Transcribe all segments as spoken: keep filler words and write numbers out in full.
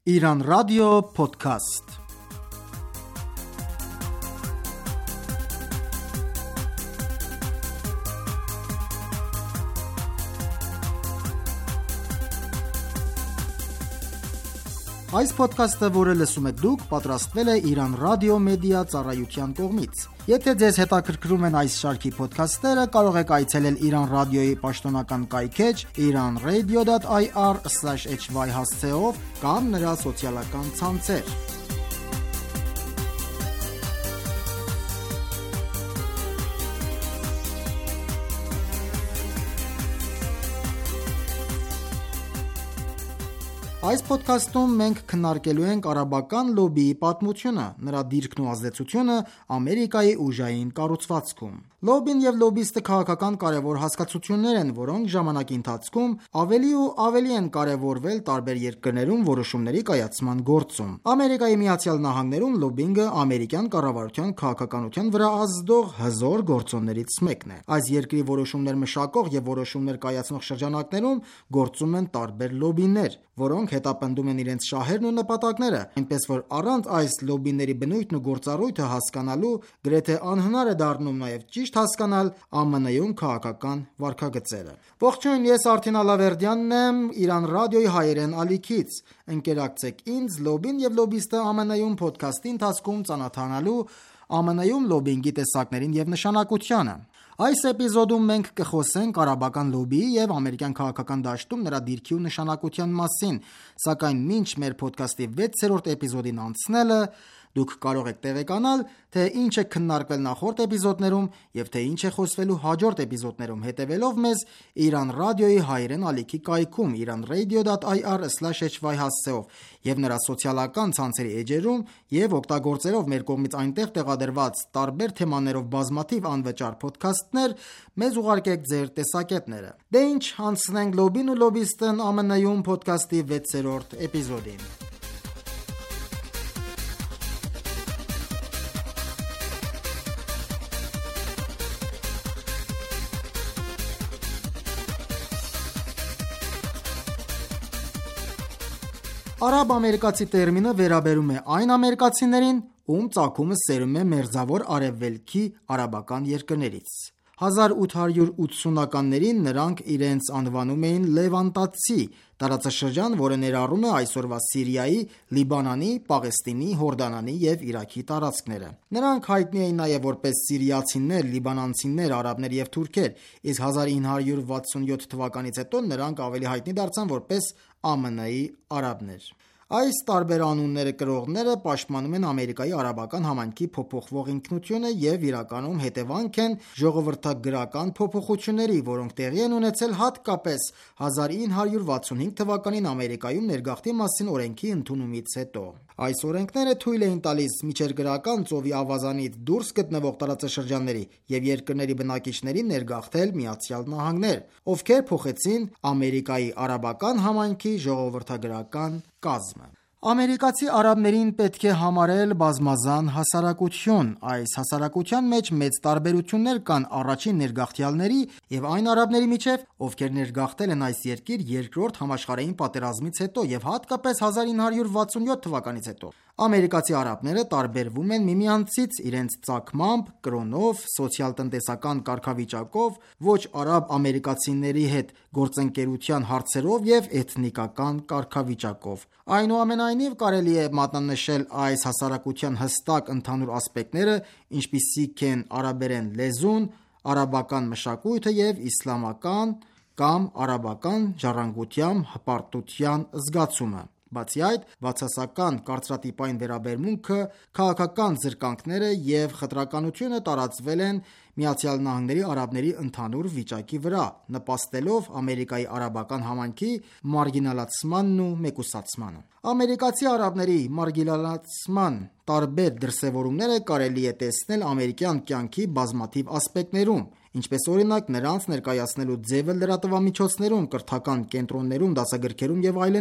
Iran Radio Podcast. Այս ոդքասթը, որը լսում եք դուք, պատրաստվել է Iran Radio Media ծառայության կողմից։ Եթե ձեզ հետաքրքրում են այս շարքի ոդքասթերը, կարող եք այցելել Iran Radio-ի պաշտոնական կայքէջ իրան ռեյդիո դոտ այ առ սլեշ էյչ վայ հասցեով կամ նրա սոցիալական ցանցեր։ Այս ոդքասթում մենք քննարկելու ենք արաբական լոբիի պատմությունը, նրա դիրքն ու ազդեցությունը Ամերիկայի ուժային կառուցվածքում։ Լոբին և լոբիստը քաղաքական կարևոր հասկացություններ են, որոնք ժամանակի ընթացքում ավելի ու ավելի են կարևորվել տարբեր երկրներում որոշումների կայացման գործում։ Ամերիկայի Միացյալ Նահանգներում լոբինգը ամերիկյան կառավարության քաղաքականության վրա ազդող հզոր գործոններից մեկն է։ Այս երկրի որոշումներ մշակող և որոշումներ կայացնող շրջանակներում գործում են տարբեր լոբիներ, որոնք հետապնդում են իրենց շահերն ու նպատակները, այնպես որ առանց այս լոբիների բնույթն ու գործառույթը հասկանալու գրեթե անհնար է դառնում նաև ճիշտ հասկանալ Ամերիկայի քաղաքական վարքագծերը։ Ողջույն, ես Արթին Ալավերդյանն եմ Iran Radio-ի հայերեն ալիքից։ Ընկերակցեք ինձ լոբին և լոբիստը ԱՄՆ-ում փոդքասթի ընթացքում ծանոթանալու ԱՄՆ-ում լոբինգի տեսակներին և նշանակությանը։ Այս էպիզոդում մենք կխոսենք արաբական լոբիի և ամերիկյան քաղաքական դաշտում նրա դիրքի ու նշանակության մասին, սակայն մինչ մեր փոդքասթի վեցերորդ էպիզոդին անցնելը, դուք կարող եք տեղեկանալ, թե ինչ է քննարկվել նախորդ էպիզոդներում և թե ինչ է խոսվելու հաջորդ էպիզոդներում, հետևելով մեզ Iran Radio-ի հայերեն ալիքի կայքում իրան ռեյդիո դոտ այ առ սլեշ էյչ վայ հասցեով և նրա սոցիալական ցանցերի էջերում և օգտագործելով մեր կողմից այնտեղ տեղադրված տարբեր թեմաներով բազմաթիվ անվճար փոդքասթներ, մեզ ուղարկեք ձեր տեսակետները։ Դե ինչ, անցնենք լոբին ու լոբիստն ԱՄՆ-ում փոդքասթի վեցերորդ էպիզոդին։ Արաբ-ամերիկացի տերմինը վերաբերում է այն ամերիկացիներին, ում ծագումը սերում է Մերձավոր Արևելքի արաբական երկրներից։ հազար ութ հարյուր ութսունականներին նրանք իրենց անվանում էին լևանտացի տարածաշրջան, որը ներառում է այսօրվա Սիրիայի, Լիբանանի, Պաղեստինի, Հորդանանի և Իրաքի տարածքները։ Նրանք հայտնի էին նաև որպես սիրիացիներ, լիբանանցիներ, արաբներ և թուրքեր, իսկ հազար ինը հարյուր վաթսունյոթ թվականից հետո նրանք ավելի հայտնի դարձան որպես ԱՄՆ-ի արաբներ։ Այս տարբեր անունները կրողները պաշտպանում են Ամերիկայի արաբական համայնքի փոփոխվող ինքնությունը և իրականում հետևանք են ժողովրդագրական փոփոխությունների, որոնք տեղի են ունեցել հատկապես հազար ինը հարյուր վաթսունհինգ թվականին Ամերիկայում ներգաղթի մասին օրենքի ընդունումից հետո։ Այս օրենքները թույլ էին տալիս միջերկրական ծովի ավազանից դուրս գտնվող տարածաշրջանների և երկրների բնակիչներին ներգաղթել Միացյալ Նահանգներ, ովքեր փոխեցին Ամերիկայի արաբական համայնքի ժողովրդագրական կազմը։ Ամերիկացի արաբներին պետք է համարել բազմազան հասարակություն։ Այս հասարակության մեջ մեծ տարբերություններ կան առաջին ներգաղթյալների և այն արաբների միջև, ովքեր ներգաղթել են այս երկիր Երկրորդ համաշխարհային պատերազմից հետո և հատկապես հազար ինը հարյուր վաթսունյոթ թվականից հետո։ Ամերիկացի արաբները տարբերվում են միմյանցից իրենց ծագմամբ, կրոնով, սոցիալ-տնտեսական կարգավիճակով, ոչ արաբ ամերիկացիների հետ գործընկերության հարցերով և էթնիկական կարգավիճակով։ Այնուամենայնիվ, կարելի է մատնանշել այս հասարակության հստակ ընդհանուր ասպեկտները, ինչպիսիք են արաբերեն լեզուն, արաբական մշակույթը և իսլամական կամ արաբական ժառանգությամբ հպարտության զգացումը։ Բացի այդ, բացասական կարծրատիպային վերաբերմունքը, քաղաքական զրկանքները և խտրականությունը տարածվել են ԱՄՆ-ի արաբների ընդհանուր վիճակի վրա, նպաստելով Ամերիկայի արաբական համայնքի մարգինալացմանն ու մեկուսացմանը։ Ամերիկացի արաբների մարգինալացման տարբեր դրսևորումները կարելի է տեսնել ամերիկյան կյանքի բազմաթիվ ասպեկտներում, ինչպես օրինակ նրանց ներկայացնելու ձևը լրատվամիջոցներում, կրթական կենտրոններում, դասագրքերում և այլնում։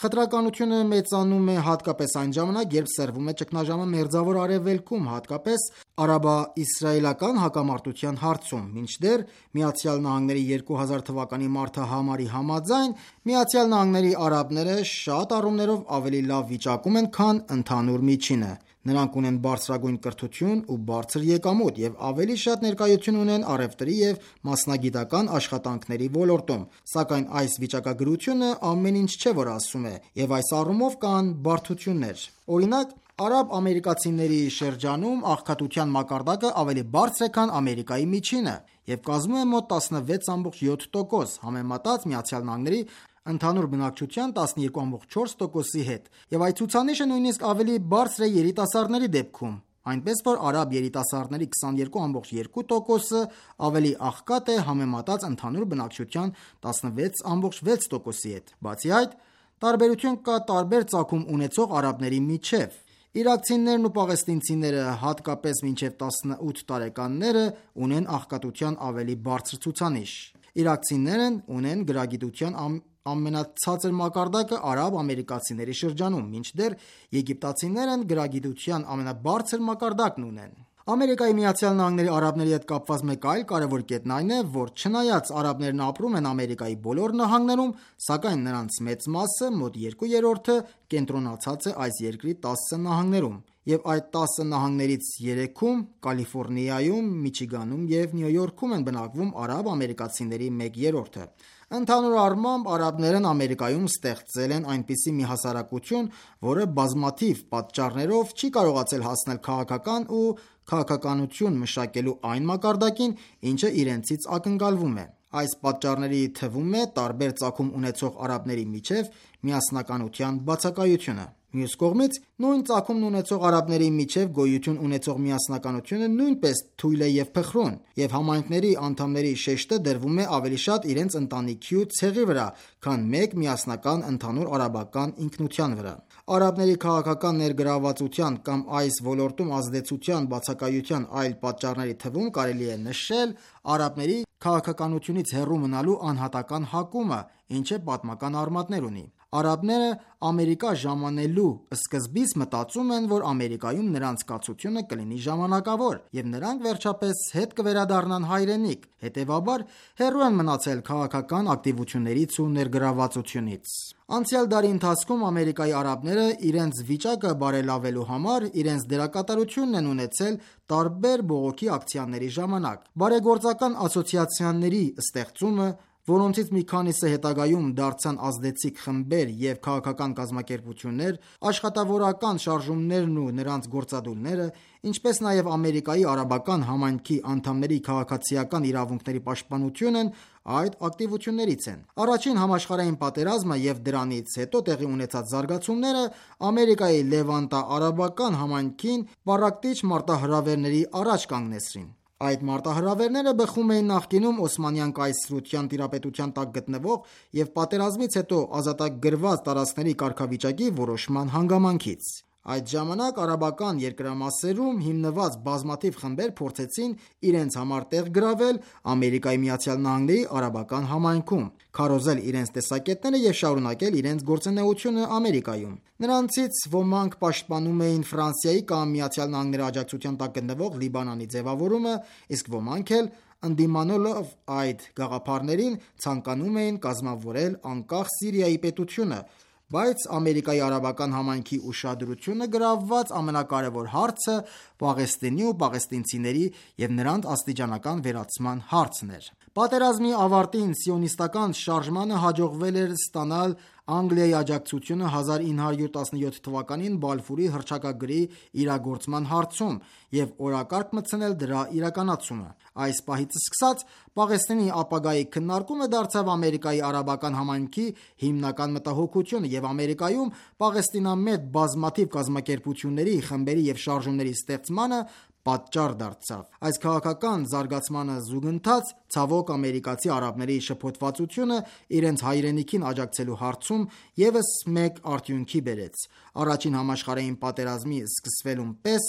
Խտրականությունը մեծանում է հատկապես այն ժամանակ, երբ սերվում է ճգնաժամը Մերձավոր Արևելքում, հատկապես արաբա-իսրայելական հակամարտության հարցում, մինչդեռ Միացյալ Նահանգների երկու հազար թվականի մարտահամարի համաձայն, Միացյալ Նահանգների արաբները շատ առումներով ավելի լավ վիճակում են, քան ընդհանուր միջինը։ Նրանք ունեն բարձրագույն կրթություն ու բարձր եկամուտ և ավելի շատ ներկայություն ունեն առևտրի և մասնագիտական աշխատանքների ոլորտում, սակայն այս վիճակագրությունը ամեն ինչ չէ, որ ասում է, և այս առումով կան բարդություններ։ Օրինակ, արաբ-ամերիկացիների շրջանում աղքատության մակարդակը ավելի բարձր է, քան Ամերիկայի միջինը և կազմում է մոտ տասնվեց կόμμα յոթ տոկոս, համեմատած Միացյալ Նահանգների ընդհանուր բնակչության տասնյոթ կόμμα չորս տոկոսի հետ, և այդ ցուցանիշը նույնիսկ ավելի բարձր է երիտասարդների դեպքում, այնպես որ արաբ երիտասարդների քսաներկու կόμμα երկու տոկոսը ավելի աղքատ է համեմատած ընդհանուր բնակչության տասնվեց կόμma վեց տոկոսի հետ։ Բացի այդ, տարբերություն կա տարբեր ծագում ունեցող արաբների միջև։ Իրաքցիներն ու պաղեստինցիները, հատկապես մինչև տասնութ տարեկանները, ունեն աղքատության ավելի բարձր ցուցանիշ։ Իրաքցիներն ունեն գրագիտության ամենացածր մակարդակը արաբ-ամերիկացիների շրջանում, մինչդեռ եգիպտացիներն գրագիտության ամենաբարձր մակարդակն ունեն։ Ամերիկայի Միացյալ Նահանգների արաբների հետ կապված մեկ այլ կարևոր կետն այն է, որ չնայած արաբներն ապրում են Ամերիկայի բոլոր նահանգներում, սակայն նրանց մեծ մասը, մոտ երկու երրորդը, կենտրոնացած է այս երկրի տասը նահանգներում, և այդ տասը նահանգներից երեքում՝ Կալիֆոռնիայում, Միչիգանում և Նյու Յորքում են բնակվում արաբ-ամերիկացիների մեկ երրորդը։ Ընդհանուր առմամբ, արաբներն Ամերիկայում ստեղծել են այնպիսի մի հասարակություն, որը բազմաթիվ պատճառներով չի կարողացել հասնել քաղաքական ու քաղաքականություն մշակելու այն մակարդակին, ինչը իրենցից ակնկալվում է։ Այս պատճառների թվում է տարբեր ծագում ունեցող արաբների միջև միասնականության բացակայությունը։ Մյուս կողմից, նույն ծագումն ունեցող արաբների միջև գոյություն ունեցող միասնականությունը նույնպես թույլ է և փխրուն, և համայնքների անդամների շեշտը դրվում է ավելի շատ իրենց ընտանիքի ու ցեղի վրա, քան մեկ միասնական ընդհանուր արաբական ինքնության վրա։ Արաբների քաղաքական ներգրավվածության կամ այս ոլորտում ազդեցության բացակայության այլ պատճառների թվում կարելի է նշել արաբների քաղաքականությունից հեռու մնալու անհատական հակումը, ինչը պատմական արմատներ ունի։ Արաբները Ամերիկա ժամանելու սկզբից մտածում են, որ Ամերիկայում նրանց կացությունը կլինի ժամանակավոր, և նրանք վերջապես հետ կվերադառնան հայրենիք, հետևաբար հեռու են մնացել քաղաքական ակտիվություններից ու ներգրավվածությունից։ Անցյալ դարի ընթացքում Ամերիկայի արաբները իրենց վիճակը բարելավելու համար իրենց դերակատարությունն են ունեցել տարբեր բողոքի ակցիաների ժամանակ։ Բարեգործական ասոցիացիաների ստեղծումը, որոնցից մի քանիսը հետագայում դարձան ազդեցիկ խմբեր և քաղաքական կազմակերպություններ, աշխատավորական շարժումներն ու նրանց գործադուլները, ինչպես նաև Ամերիկայի արաբական համայնքի անդամների քաղաքացիական իրավունքների պաշտպանությունն այդ ակտիվություններից են։ Առաջին համաշխարհային պատերազմը և դրանից հետո տեղի ունեցած զարգացումները Ամերիկայի լևանտա-արաբական համայնքին պառակտիչ մարտահրավերների առաջ կանգնեցրին։ Այդ մարտահրավերները բխում էին նախկինում Օսմանյան կայսրության տիրապետության տակ գտնվող և պատերազմից հետո ազատագրված տարածքների կարգավիճակի որոշման հանգամանքից։ Այդ ժամանակ արաբական երկրամասերում հիմնված բազմաթիվ խմբեր փորձեցին իրենց համար տեղ գրավել Ամերիկայի Միացյալ Նահանգների արաբական համայնքում, քարոզել իրենց տեսակետները և շարունակել իրենց գործունեությունը Ամերիկայում։ Նրանցից ոմանք պաշտպանում էին Ֆրանսիայի կամ Միացյալ Նահանգների աջակցության տակ գտնվող Լիբանանի ձևավորումը, իսկ ոմանք էլ, ընդդիմանալով այդ գաղափարներին, ցանկանում էին կազմավորել անկախ Սիրիայի պետությունը, բայց Ամերիկայի արաբական համայնքի ուշադրությունը գրավված ամենակարևոր հարցը Պաղեստինի ու պաղեստինցիների և նրանց աստիճանական վերացման հարցն էր։ Պատերազմի ավարտին սիոնիստական շարժմանը հաջողվել էր ստանալ Անգլիայի աջակցությունը հազար ինը հարյուր տասնյոթ թվականին Բալֆուրի հռչակագրի իրագործման հարցում և օրակարգ մտցնել դրա իրականացումը։ Այս պահից սկսած Պաղեստինի ապագայի քննարկումը դարձավ Ամերիկայի արաբական համայնքի հիմնական մտահոգությունը, և Ամերիկայում պաղեստինամետ բազմաթիվ կազմակերպությունների, խմբերի և շարժումների ստեղծմանը պատճառ դարձավ։ Այս քաղաքական զարգացմանը զուգընթաց, ցավոք, ամերիկացի արաբների շփոթվածությունը իրենց հայրենիքին աջակցելու հարցում ևս մեկ արդյունքի բերեց։ Առաջին համաշխարհային պատերազմի սկսվելուն պես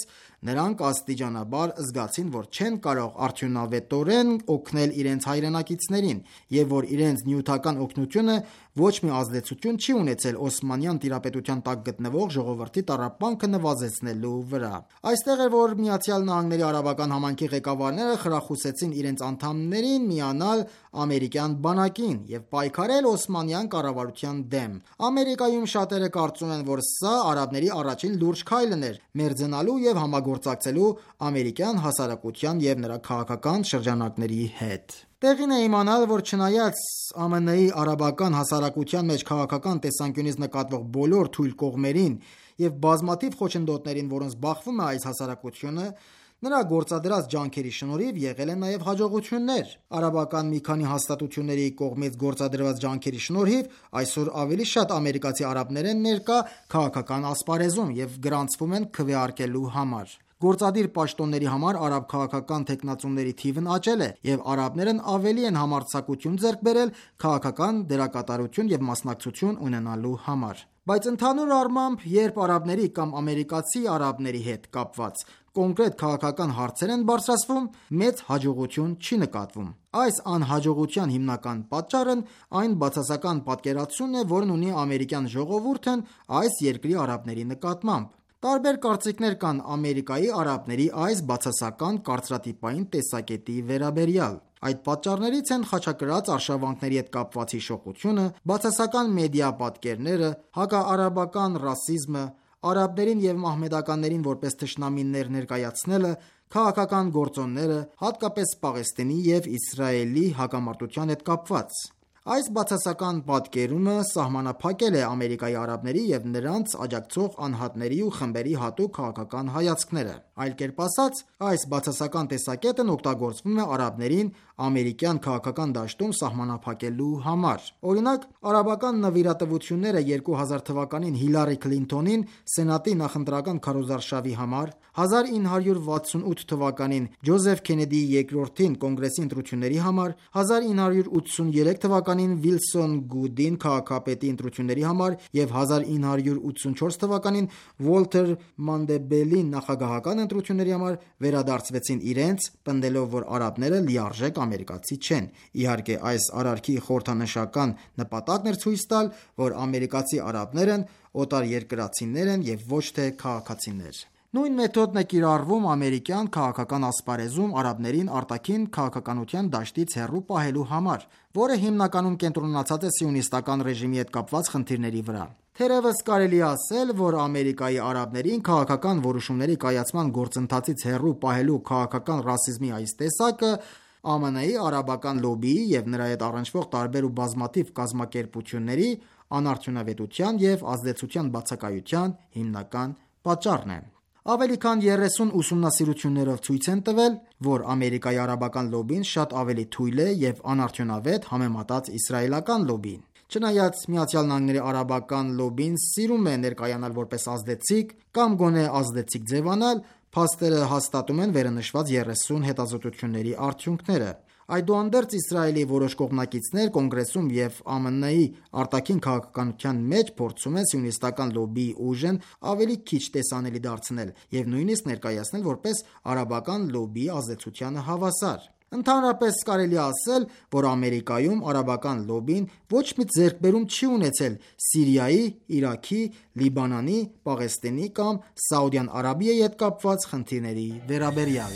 Նրանք աստիճանաբար զգացին, որ չեն կարող արդյունավետորեն օգնել իրենց հայրենակիցներին և որ իրենց նյութական օգնությունը ոչ մի ազդեցություն չի ունեցել Օսմանյան տիրապետության տակ գտնվող ժողովրդի տառապանքը նվազեցնելու վրա։ Այստեղ էր, որ Միացյալ Նահանգների արաբական համայնքի ղեկավարները խրախուսեցին իրենց անդամներին միանալ ամերիկյան բանակին և պայքարել օսմանյան կառավարության դեմ։ Ամերիկայում շատերը կարծում են, որ սա արաբների առաջին լուրջ քայլն էր մերձենալու և համագործակցելու ամերիկյան հասարակության և նրա քաղաքական շրջանակների հետ։ Տեղին է իմանալ, որ չնայած ԱՄՆ-ի արաբական հասարակության մեջ քաղաքական տեսանկյունից նկատվող բոլոր թույլ կողմերին և բազմաթիվ խոչընդոտներին, որոնց բախվում է այս հասարակությունը, նրա գործադրած ջանքերի շնորհիվ եղել են նաև հաջողություններ։ Արաբական մի քանի հաստատությունների կողմից գործադրված ջանքերի շնորհիվ այսօր ավելի շատ ամերիկացի արաբներ են ներկա քաղաքական ասպարեզում և գրանցվում են քվեարկելու համար։ Գործադիր պաշտոնների համար արաբ քաղաքական թեկնածուների թիվն աճել է, և արաբներն ավելի են համարձակություն ձեռք բերել քաղաքական դերակատարություն և մասնակցություն ունենալու համար։ Բայց ընդհանուր առմամբ, երբ արաբների կամ ամերիկացի արաբների հետ կապված կոնկրետ քաղաքական հարցեր են բարձրացվում, մեծ հաջողություն չի նկատվում։ Այս անհաջողության հիմնական պատճառն այն բացասական պատկերացումն է, որն ունի ամերիկյան ժողովուրդն այս երկրի արաբների նկատմամբ։ Տարբեր կարծիքներ կան Ամերիկայի արաբների այս բացասական կարծրատիպային տեսակետի վերաբերյալ։ Այդ պատճառներից են խաչակրաց արշավանքների հետ կապված հիշողությունը, բացասական մեդիա պատկերները, հակաարաբական ռասիզմը, արաբներին և մահմեդականներին որպես թշնամիներ ներկայացնելը, քաղաքական գործոնները, հատկապես Պաղեստինի և Իսրայելի հակամարտության հետ կապված։ Այս բացասական պատկերումը սահմանափակել է Ամերիկայի արաբների և նրանց աջակցող անհատների ու խմբերի հատուկ քաղաքական հայացքները։ Այլ կերպ ասած, այս բացասական տեսակետն օգտագործվում է արաբներին ամերիկյան քաղաքական դաշտում սահմանափակելու համար։ Օրինակ, արաբական նվիրատվությունները երկու հազար թվականին Հիլարի Քլինթոնին Սենատի նախընտրական քարոզարշավի համար, հազար ինը հարյուր վաթսունութ թվականին Ջոզեֆ Քենեդիի երկրորդին կոնգրեսի ընտրությունների համար, հազար ինը հարյուր ութսուներեք թվականին Վիլսոն Գուդին քաղաքապետի ընտրությունների համար և հազար ինը հարյուր ութսունչորս թվականին Վոլթեր Մանդեբելին նախագահական ընտրությունների համար վերադարձվեցին իրենց, պնդելով, որ արաբները լիարժեք ամերիկացի չեն։ Իհարկե, այս արարքի խորհրդանշական նպատակն էր ցույց տալ, որ ամերիկացի արաբներն օտարերկրացիներ են և ոչ թե քաղաքացիներ։ Նույն մեթոդն է կիրառվում ամերիկյան քաղաքական ասպարեզում արաբներին արտաքին քաղաքականության դաշտից հեռու պահելու համար, որը հիմնականում կենտրոնացած է սիոնիստական ռեժիմի հետ կապված խնդիրների վրա։ Թերևս կարելի է ասել, որ Ամերիկայի արաբներին քաղաքական որոշումների կայացման գործընթացից հեռու պահելու քաղաքական ռասիզմի այս տեսակը ԱՄՆ-ի արաբական լոբբիի և նրա հետ առնչվող տարբեր ու բազմաթիվ կազմակերպությունների անարդյունավետության և ազդեցության բացակայության հիմնական պատճառն է։ Ավելի քան երեսուն ուսումնասիրություններով ցույց են տվել, որ Ամերիկայի արաբական լոբբին շատ ավելի թույլ է և անարդյունավետ համեմատած իսրայելական լոբբիին։ Չնայած Միացյալ Նահանգների արաբական լոբբին սիրում է ներկայանալ որպես ազդեցիկ կամ գոնե ազդեցիկ ձևանալ, փաստերը հաստատում են վերնշված երեսուն հետազոտությունների արդյունքները։ Այդուհանդերձ Իսրայելի որոշ կողմնակիցներ Կոնգրեսում և ԱՄՆ-ի արտաքին քաղաքականության մեջ փորձում են սիոնիստական լոբբիի ուժն ավելի քիչ տեսանելի դարձնել և նույնիսկ ներկայացնել որպես արաբական լոբբիի ազդեցությանը հավասար։ Ընդհանրապես կարելի է ասել, որ Ամերիկայում արաբական լոբբին ոչ մի ձեռքբերում չի ունեցել Սիրիայի, Իրաքի, Լիբանանի, Պաղեստինի կամ Սաուդյան Արաբիայի հետ կապված խնդիրների վերաբերյալ։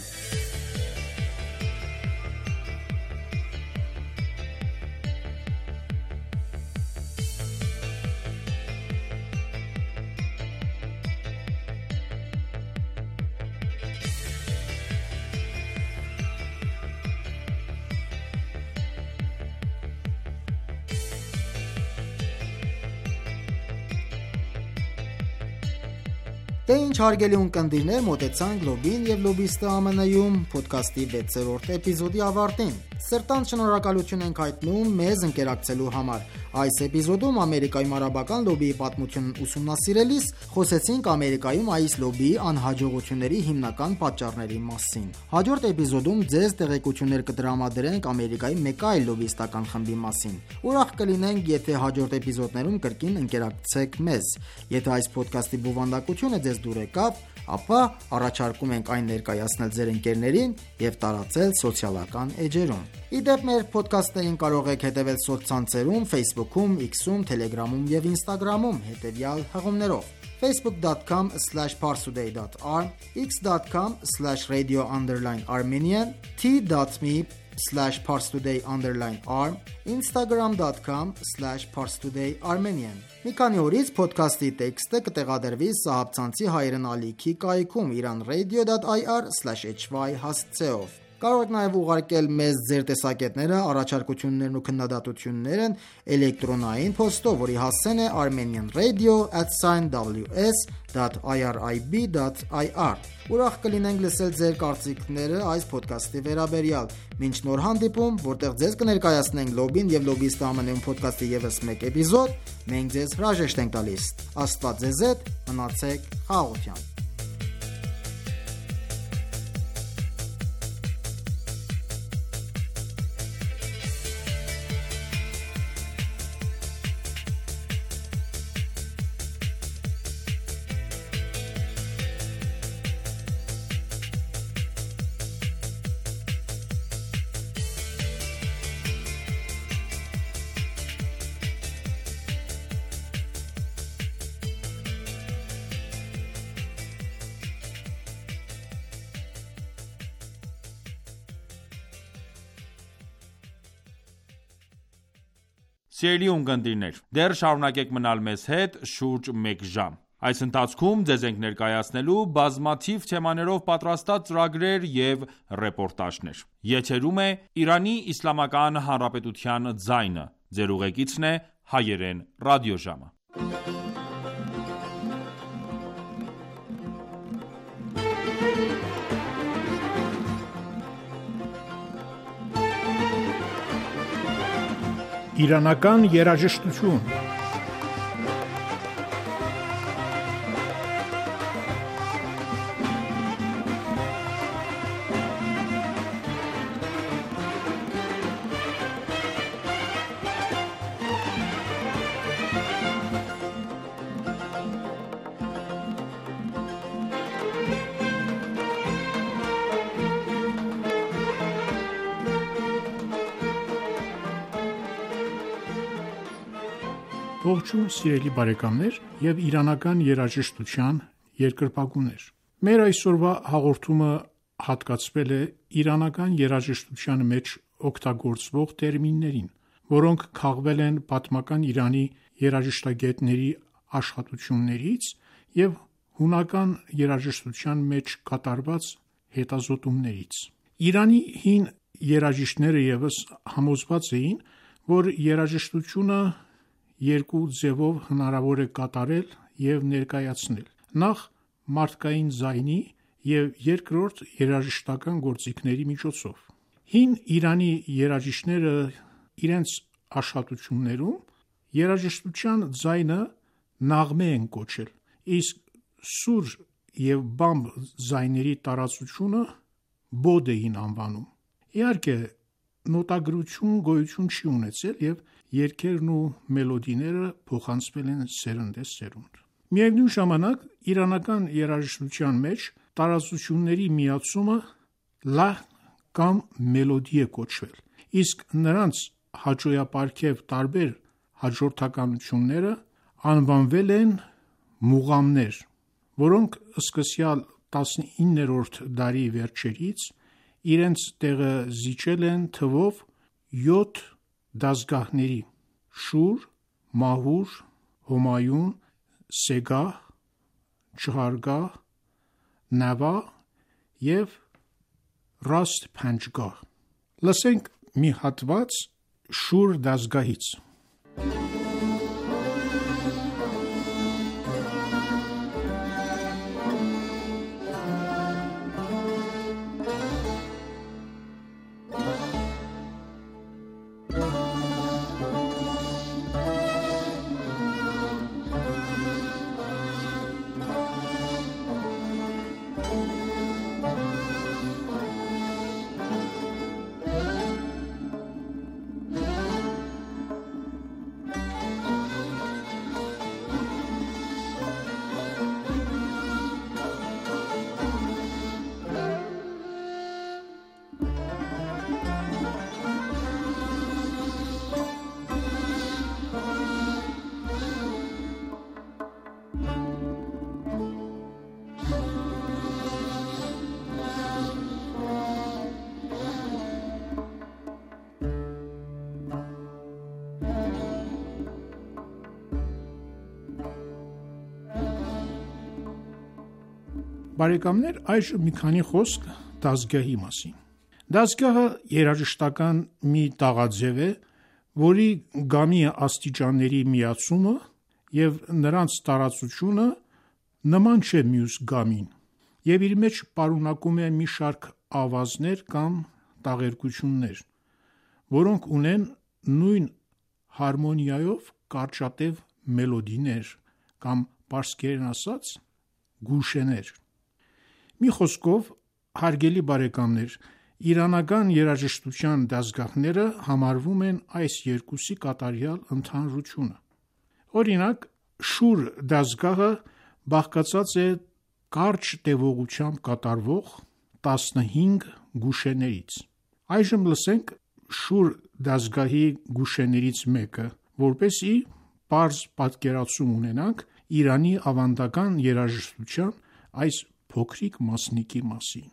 Դե ինչ հարգելի ունկնդիրներ, մոտեցանք «Լոբբին և լոբբիստը ԱՄՆ-ում» փոդքասթի վեցերորդ էպիզոդի ավարտին։ Սրտանց շնորհակալություն ենք հայտնում մեզ ընկերակցելու համար։ Այս էպիզոդում Ամերիկայում արաբական լոբբիի պատմությունն ուսումնասիրելիս խոսեցինք Ամերիկայում այս լոբբիի անհաջողությունների հիմնական պատճառների մասին։ Հաջորդ էպիզոդում ձեզ տեղեկություններ կտրամադրենք Ամերիկայի մեկ այլ լոբբիստական խմբի մասին։ Ուրախ կլինենք, եթե հաջորդ էպիզոդներում կրկին ընկերակցեք մեզ։ Եթե այս փոդքասթի բովանդակությունը ձեզ դուր եկավ, ապա առաջարկում ենք այն ներկայացնել ձեր ընկերներին և տարածել սոցիալական էջերում։ Ի դեպ, մեր փոդքասթներին կարող եք հետևել սոցցանցերում, Facebook-ում, X-ում, Telegram-ում և Instagram-ում հետևյալ հղումներով. facebook dot com slash parstoday dot r, x dot com slash radio underline armenian, t dot m e slash parstoday underline r, instagram dot com slash parstoday armenian։ Մի քանի օրից փոդքասթի տեքստը կտեղադրվի Սահաբցանցի հայերեն ալիքի կայքում iranradio dot i r slash h y հասցեով։ Կարող եք նաև ուղարկել մեզ ձեր տեսակետները, առաջարկություններն ու քննադատություններն էլեկտրոնային փոստով, որի հասցեն է armenianradio at w s dot i r i b dot i r։ Ուրախ կլինենք լսել ձեր կարծիքները այս փոդքասթի վերաբերյալ։ Մինչ նոր հանդիպում, որտեղ ձեզ կներկայացնենք Լոբին եւ Լոբիստը ամենայն փոդքասթի եւս մեկ էպիզոդ, մենք ձեզ հրաժեշտ ենք տալիս։ Աստված ձեզ հետ, մնացեք խաղաղությամբ։ Սիրելի ունկնդիրներ, դեռ շարունակեք մնալ մեզ հետ շուրջ մեկ ժամ։ Այս ընթացքում ձեզ ենք ներկայացնելու բազմաթիվ թեմաներով պատրաստած ծրագրեր և ռեպորտաժներ։ Եթերում է Իրանի Իսլամական Հանրապետության ձայնը։ Ձեր ուղեկիցն է հայերեն ռադիոժամը։ Իրանական երաժշտություն։ Ողջույն սիրելի բարեկամներ և իրանական երաժշտության երկրպագուներ։ Մեր այսօրվա հաղորդումը հատկացվել է իրանական երաժշտության մեջ օգտագործվող տերմիններին, որոնք քաղվել են պատմական Իրանի երաժշտագետների աշխատություններից և հունական երաժշտության մեջ կատարված հետազոտումներից։ Իրանի հին երաժիշտները ևս համոզված էին, որ երաժշտությունը երկու ձևով հնարավոր է կատարել և ներկայացնել. նախ մարդկային ձայնի և երկրորդ երաժշտական գործիքների միջոցով։ Հին Իրանի երաժիշտները իրենց աշխատություններում երաժշտության ձայնը նաղմե են կոչել, իսկ սուր և բամբ ձայների տարածությունը բոդ էին անվանում։ Իհարկե, նոտագրություն գոյություն չի ունեցել և երգերն ու մելոդիները փոխանցվել են սերնդեսերունդ։ Միևնույն ժամանակ, իրանական երաժշտության մեջ տարածությունների միացումը լահն կամ մելոդի է կոչվել, իսկ նրանց հաճոյապարգև տարբեր հաջորդականությունները անվանվել են մուղամներ, որոնք սկսյալ տասնիններորդ դարի վերջերից իրենց տեղը զիջել են թվով յոթ դասգահների՝ շուր, մահուր, հոմայուն, սեգահ, չհարգահ, նավա և ռաստ փանջգահ։ Լսենք մի հատված շուր դասգահից։ Բարեկամներ, այժմ մի քանի խոսք դասգահի մասին։ Դասգահը երաժշտական մի տաղաձև է, որի գամի աստիճանների միացումը և նրանց տարածությունը նման չէ մյուս գամին և իր մեջ պարունակում է մի շարք ավազներ կամ տաղերկություններ, որոնք ունեն նույն հարմոնիայով կարճատև մելոդիներ կամ պարսկերեն ասած գուշեներ։ Մի խոսքով, հարգելի բարեկամներ, իրանական երաժշտության դասգահները համարվում են այս երկուսի կատարյալ ընդհանրությունը։ Օրինակ, շուր դասգահը բաղկացած է կարճ տևողությամբ կատարվող տասնհինգ գուշեներից։ Այժմ լսենք շուր դասգահի գուշեներից մեկը, որպեսզի պարզ պատկերացում ունենանք Իրանի ավանդական երաժշտության այս փոքրիկ մասնիկի մասին։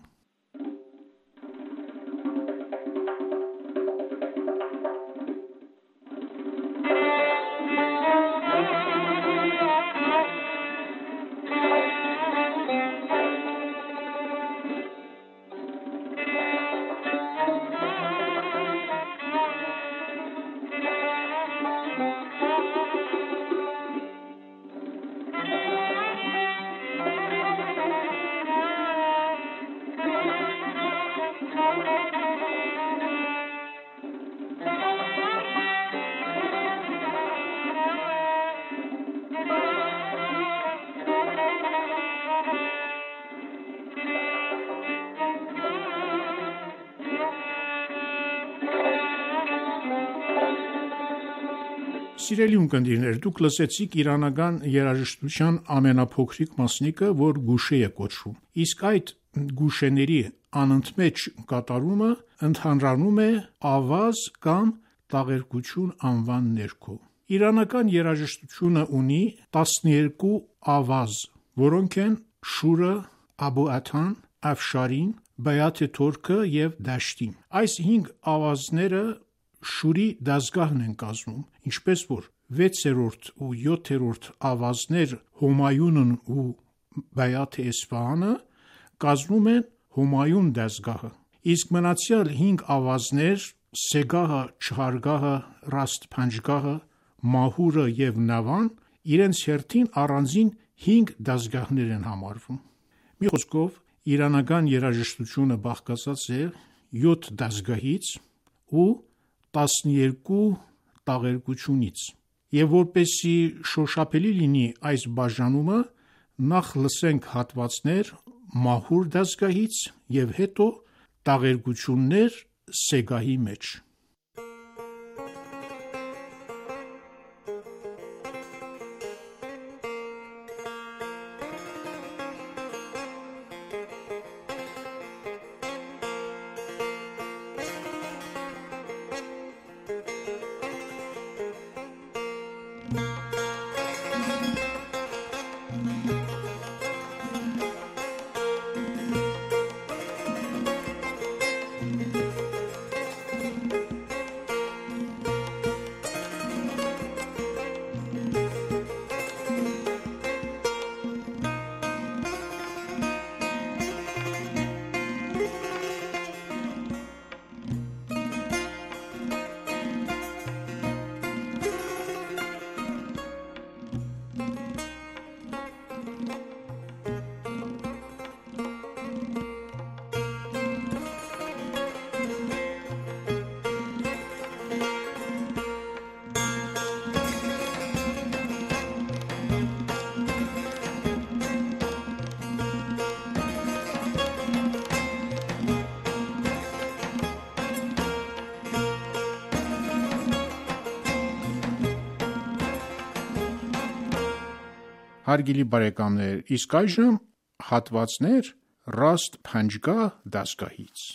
Սիրելի ունկնդիրներ, դուք լսեցիք իրանական երաժշտության ամենափոքրիկ մասնիկը, որ գուշե է կոչվում, իսկ այդ գուշեների անընդմեջ կատարումը ընդհանրանում է ավազ կամ տաղերկություն անվան ներքո։ Իրանական երաժշտությունը ունի տասներկու ավազ, որոնք են շուրը, աբոաթան, աֆշարին, բայաթ թորքը և դաշտին։ Այս հինգ ավազները շուրի դասգահն են կազմում, ինչպես որ վեցերորդ ու յոթերորդ ավազներ Հոմայունն ու Բայաթ Էսֆահանը կազմում են Հոմայուն դասգահը, իսկ մնացյալ հինգ ավազներ Սեգահը, Չհարգահը, Ռաստ Փանջգահը, Մահուրը և Նավան իրենց հերթին առանձին հինգ դասգահներ են համարվում։ Մի խոսքով, իրանական երաժշտությունը բաղկացած է յոթ դասգահից ու տասներկու տաղերկությունից, և որպեսզի շոշափելի լինի այս բաժանումը, նախ լսենք հատվածներ Մահուր դասգահից և հետո տաղերկություններ Սեգահի մեջ։ Հարգելի բարեկամներ, իսկ այժմ հատվածներ Ռաստ Փանջգահ դասգահից։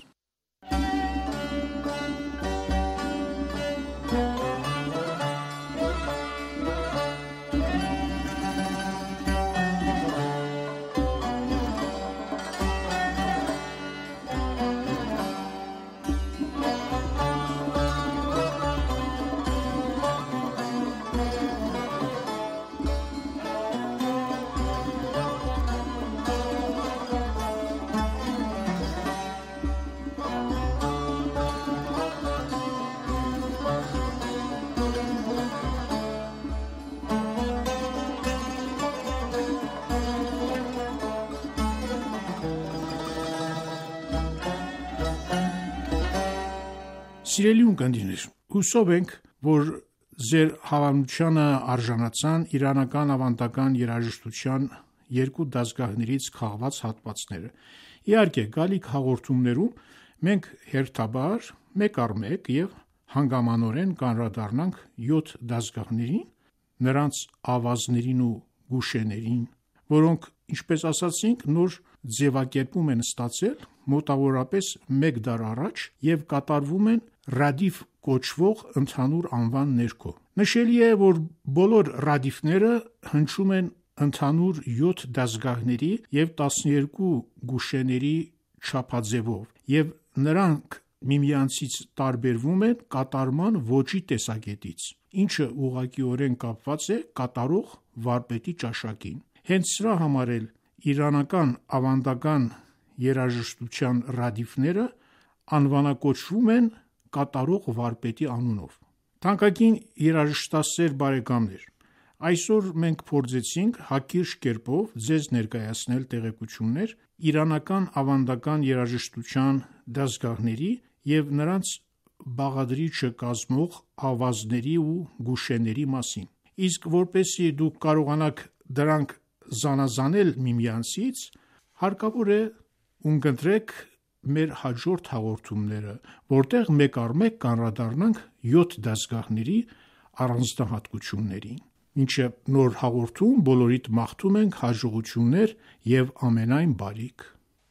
Սիրելի ունկնդիրներ, հուսով ենք, որ ձեր հավանությանը արժանացան իրանական ավանդական երաժշտության երկու դասգահներից քաղված հատվածները։ Իհարկե, գալիք հաղորդումներում մենք հերթաբար մեկ առ մեկ եւ հանգամանորեն կանրադառնանք յոթ դասգահներին, նրանց ավազներին ու գուշեներին, որոնք, ինչպես ասացինք, նոր ձևակերպում են ստացել մոտավորապես մեկ դար առաջ եւ կատարվում են ռադիֆ կոչվող ընդհանուր անվան ներքո։ Նշելի է, որ բոլոր ռադիֆները հնչում են ընդհանուր յոթ դասգահների եւ տասներկու գուշեների չափաձևով, եւ նրանք միմյանցից տարբերվում են կատարման ոճի տեսակետից, ինչը ուղղակիորեն կապված է կատարող վարպետի ճաշակին։ Հենց սրա համար էլ իրանական ավանդական երաժշտության ռադիֆները անվանակոչվում են կատարող վարպետի անունով։ Թանկագին երաժշտասեր բարեկամներ, այսօր մենք փորձեցինք հակիրճ կերպով ձեզ ներկայացնել տեղեկություններ իրանական ավանդական երաժշտության դասգահների եւ նրանց բաղադրիչը կազմող ավազների ու գուշեների մասին։ Իսկ որպեսզի դուք կարողանաք դրանք զանազանել միմյանցից, հարկավոր է ունկնդրեք մեր հաջորդ հաղորդումները, որտեղ մեկ առ մեկ կանրադառնանք յոթ դասգահների առանձնահատկություններին։ Մինչև նոր հաղորդում բոլորիդ մաղթում ենք հաջողություններ եւ ամենայն բարիք։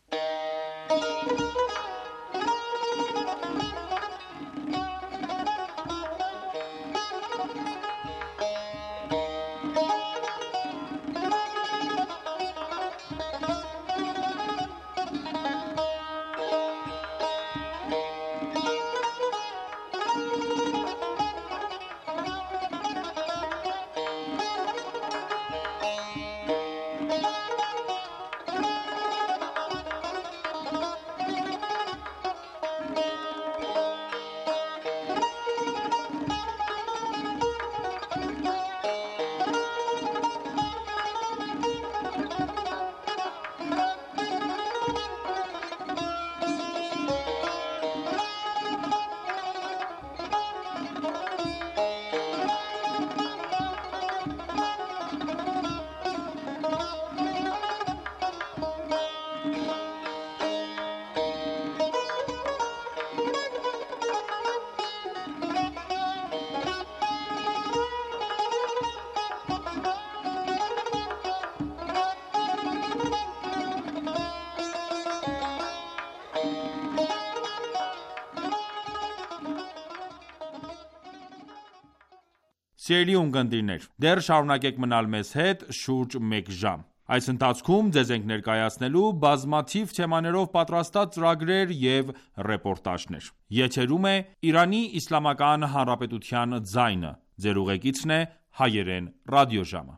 Սիրելի ունկնդիրներ, դեռ շարունակեք մնալ մեզ հետ շուրջ մեկ ժամ։ Այս ընթացքում ձեզ ենք ներկայացնելու բազմաթիվ թեմաներով պատրաստած ծրագրեր եւ ռեպորտաժներ։ Եթերում է Իրանի Իսլամական Հանրապետության ձայնը։ Ձեր ուղեկիցն է հայերեն ռադիոժամը։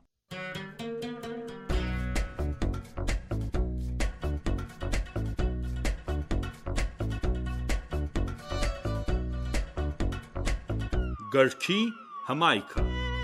Գրքի հմայքը։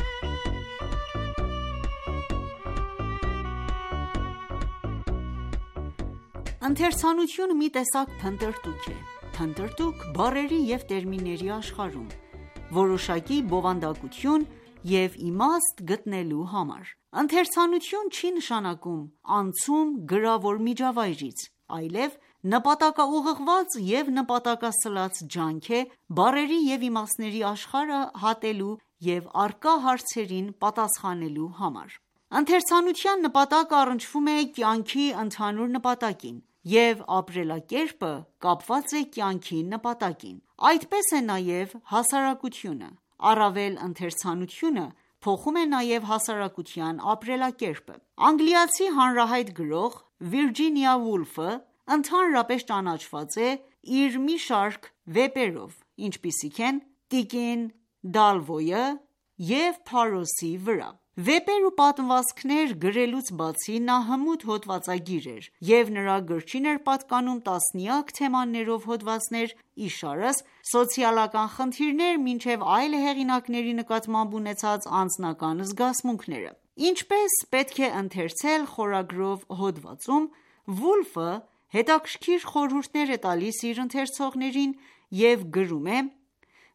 Ընթերցանությունը մի տեսակ փնտրտուք է, փնտրտուք բառերի և տերմինների աշխարհում, որոշակի բովանդակություն և իմաստ գտնելու համար։ Ընթերցանություն չի նշանակում անցում գրավոր միջավայրից, այլև նպատակաուղղված և նպատակասլաց ջանք է բառերի և իմաստների աշխարհը հատելու և առկա հարցերին պատասխանելու համար։ Ընթերցանության նպատակը առնչվում է կյանքի ընդհանուր նպատակին, և ապրելակերպը կապված է կյանքի նպատակին։ Այդպես է նաև հասարակությունը։ Առավել ընթերցանությունը փոխում է նաև հասարակության ապրելակերպը։ Անգլիացի հանրահայտ գրող Վիրջինիա Վուլֆը ընդհանրապես ճանաչված է իր մի շարք վեպերով, ինչպիսիք են «Տիկին Դալվոյը» և «Փարոսի վրա»։ Վեպեր ու պատմվածքներ գրելուց բացի, նա հմուտ հոդվածագիր էր, և նրա գրչին էր պատկանում տասնյակ թեմաներով հոդվածներ, իշարս սոցիալական խնդիրներ մինչև այլ հեղինակների նկատմամբ ունեցած անձնական զգացմունքները։ Ինչպես պետք է ընթերցել խորագրով հոդվածում, Վուլֆը հետաքրքիր խորհուրդներ է տալիս իր ընթերցողներին և գրում է.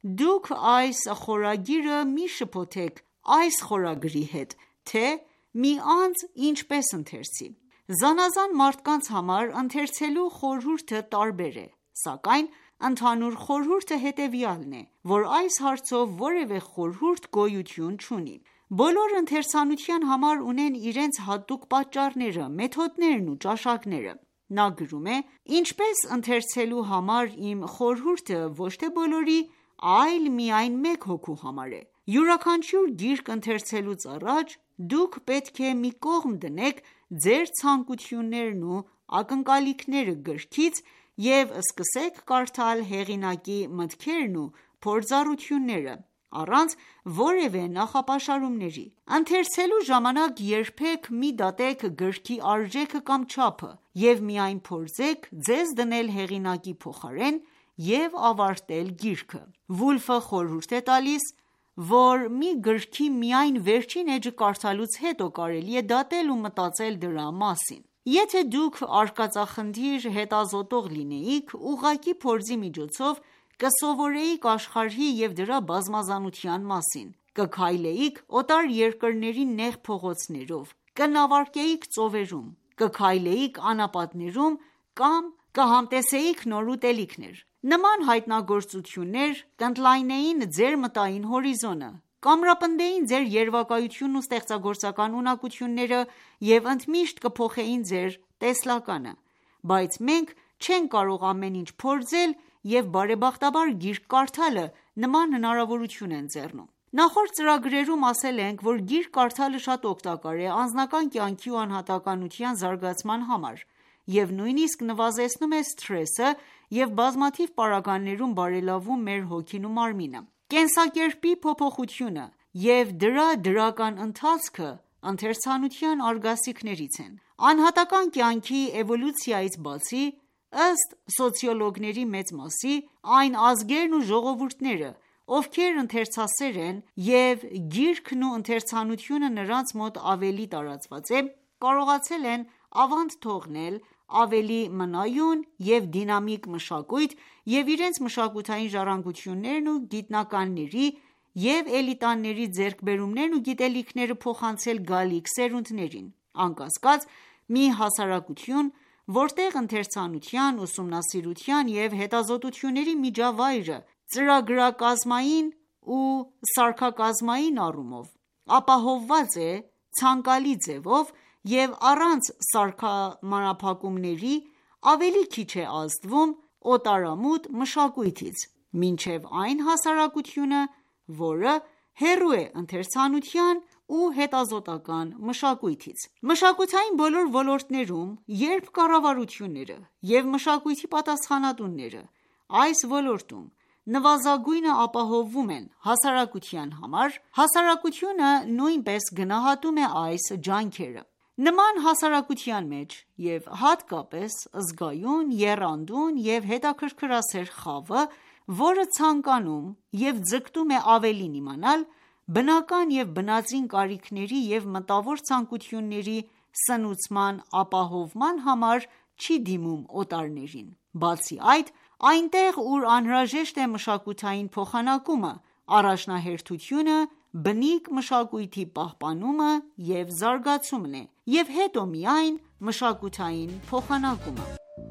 Դուք այս խորագիրը մի շփոթեք այս խորագրի հետ, թե մի անձ ինչպես ընթերցի: Զանազան մարդկանց համար ընթերցելու խորհուրդը տարբեր է, սակայն ընդհանուր խորհուրդը հետևյալն է, որ այս հարցով որևէ խորհուրդ գոյություն չունի: Բոլոր ընթերցանության համար ունեն իրենց հատուկ պատճառները, մեթոդներն ու ճաշակները: Նա գրում է. «Ինչպես ընթերցելու համար իմ խորհուրդը ոչ թե բոլորի, այլ միայն մեկ հոգու համար է: Յուրաքանչյուր գիրք ընթերցելուց առաջ դուք պետք է մի կողմ դնեք ձեր ցանկություններն ու ակնկալիքները գրքից և սկսեք կարդալ հեղինակի մտքերն ու փորձառությունները, առանց որևէ նախապաշարումների: Ընթերցելու ժամանակ երբեք մի դատեք գրքի արժեքը կամ չափը և միայն փորձեք ձեզ դնել հեղինակի փոխարեն և ավարտել գիրքը»: Վուլֆը խորհուրդ է տալիս, որ մի գրքի միայն վերջին էջը կարդալուց հետո կարելի է դատել ու մտածել դրա մասին: Եթե դուք արկածախնդիր հետազոտող լինեիք, ուղղակի փորձի միջոցով կսովորեիք աշխարհի և դրա բազմազանության մասին, կքայլեիք օտար երկրների նեղ փողոցներով, կնավարկեիք ծովերում, կքայլեիք անապատներում կամ կհամտեսեիք նոր ուտելիքներ: Նման հայտնագործություններ կընդլայնեին ձեր մտային հորիզոնը, կամրապնդեին ձեր երևակայությունն ու ստեղծագործական ունակությունները և ընդմիշտ կփոխեին ձեր տեսլականը: Բայց մենք չենք կարող ամեն ինչ փորձել և բարեբախտաբար գիրք կարդալը նման հնարավորություն է ընձեռում: Նախորդ ծրագրերում ասել ենք, որ գիրք կարդալը շատ օգտակար է անձնական կյանքի ու անհատականության զարգացման համար և նույնիսկ նվազեցնում է սթրեսը և բազմաթիվ պարագաներում բարելավում մեր հոգին ու մարմինը: Կենսակերպի փոփոխությունը և դրա դրական ընթացքը ընթերցանության արգասիքներից են: Անհատական կյանքի էվոլյուցիայից բացի, ըստ սոցիոլոգների մեծ մասի, այն ազգերն ու ժողովուրդները, ովքեր ընթերցասեր են և գիրքն ու ընթերցանությունը նրանց մոտ ավելի տարածված է, կարողացել են ավանդ թողնել ավելի մնայուն և դինամիկ մշակույթ և իրենց մշակութային ժառանգություններն ու գիտնականների և էլիտաների ձեռքբերումներն ու գիտելիքները փոխանցել գալիք սերունդներին: Անկասկած, մի հասարակություն, որտեղ ընթերցանության, ուսումնասիրության և հետազոտությունների միջավայրը ծրագրակազմային ու սարքակազմային առումով ապահովված է ցանկալի ձևով և առանց սահմանափակումների, ավելի քիչ է ազդվում օտարամուտ մշակույթից, մինչև այն հասարակությունը, որը հեռու է ընթերցանության ու հետազոտական մշակույթից: Մշակութային բոլոր ոլորտներում, երբ կառավարությունները և մշակույթի պատասխանատունները այս ոլորտում նվազագույնը ապահովում են հասարակության համար, հասարակությունը նույնպես գնահատում է այս ջանքերը: Նման հասարակության մեջ և հատկապես զգայուն, եռանդուն և հետաքրքրասեր խավը, որը ցանկանում և ձգտում է ավելին իմանալ, բնական և բնածին կարիքների և մտավոր ցանկությունների սնուցման ապահովման համար չի դիմում օտարներին: Բացի այդ, այնտեղ ուր անհրաժեշտ է մշակութային փոխանակումը, առաջնահերթությունը բնիկ մշակույթի պահպանումը և զարգացումն է և հետո միայն մշակութային փոխանակումը: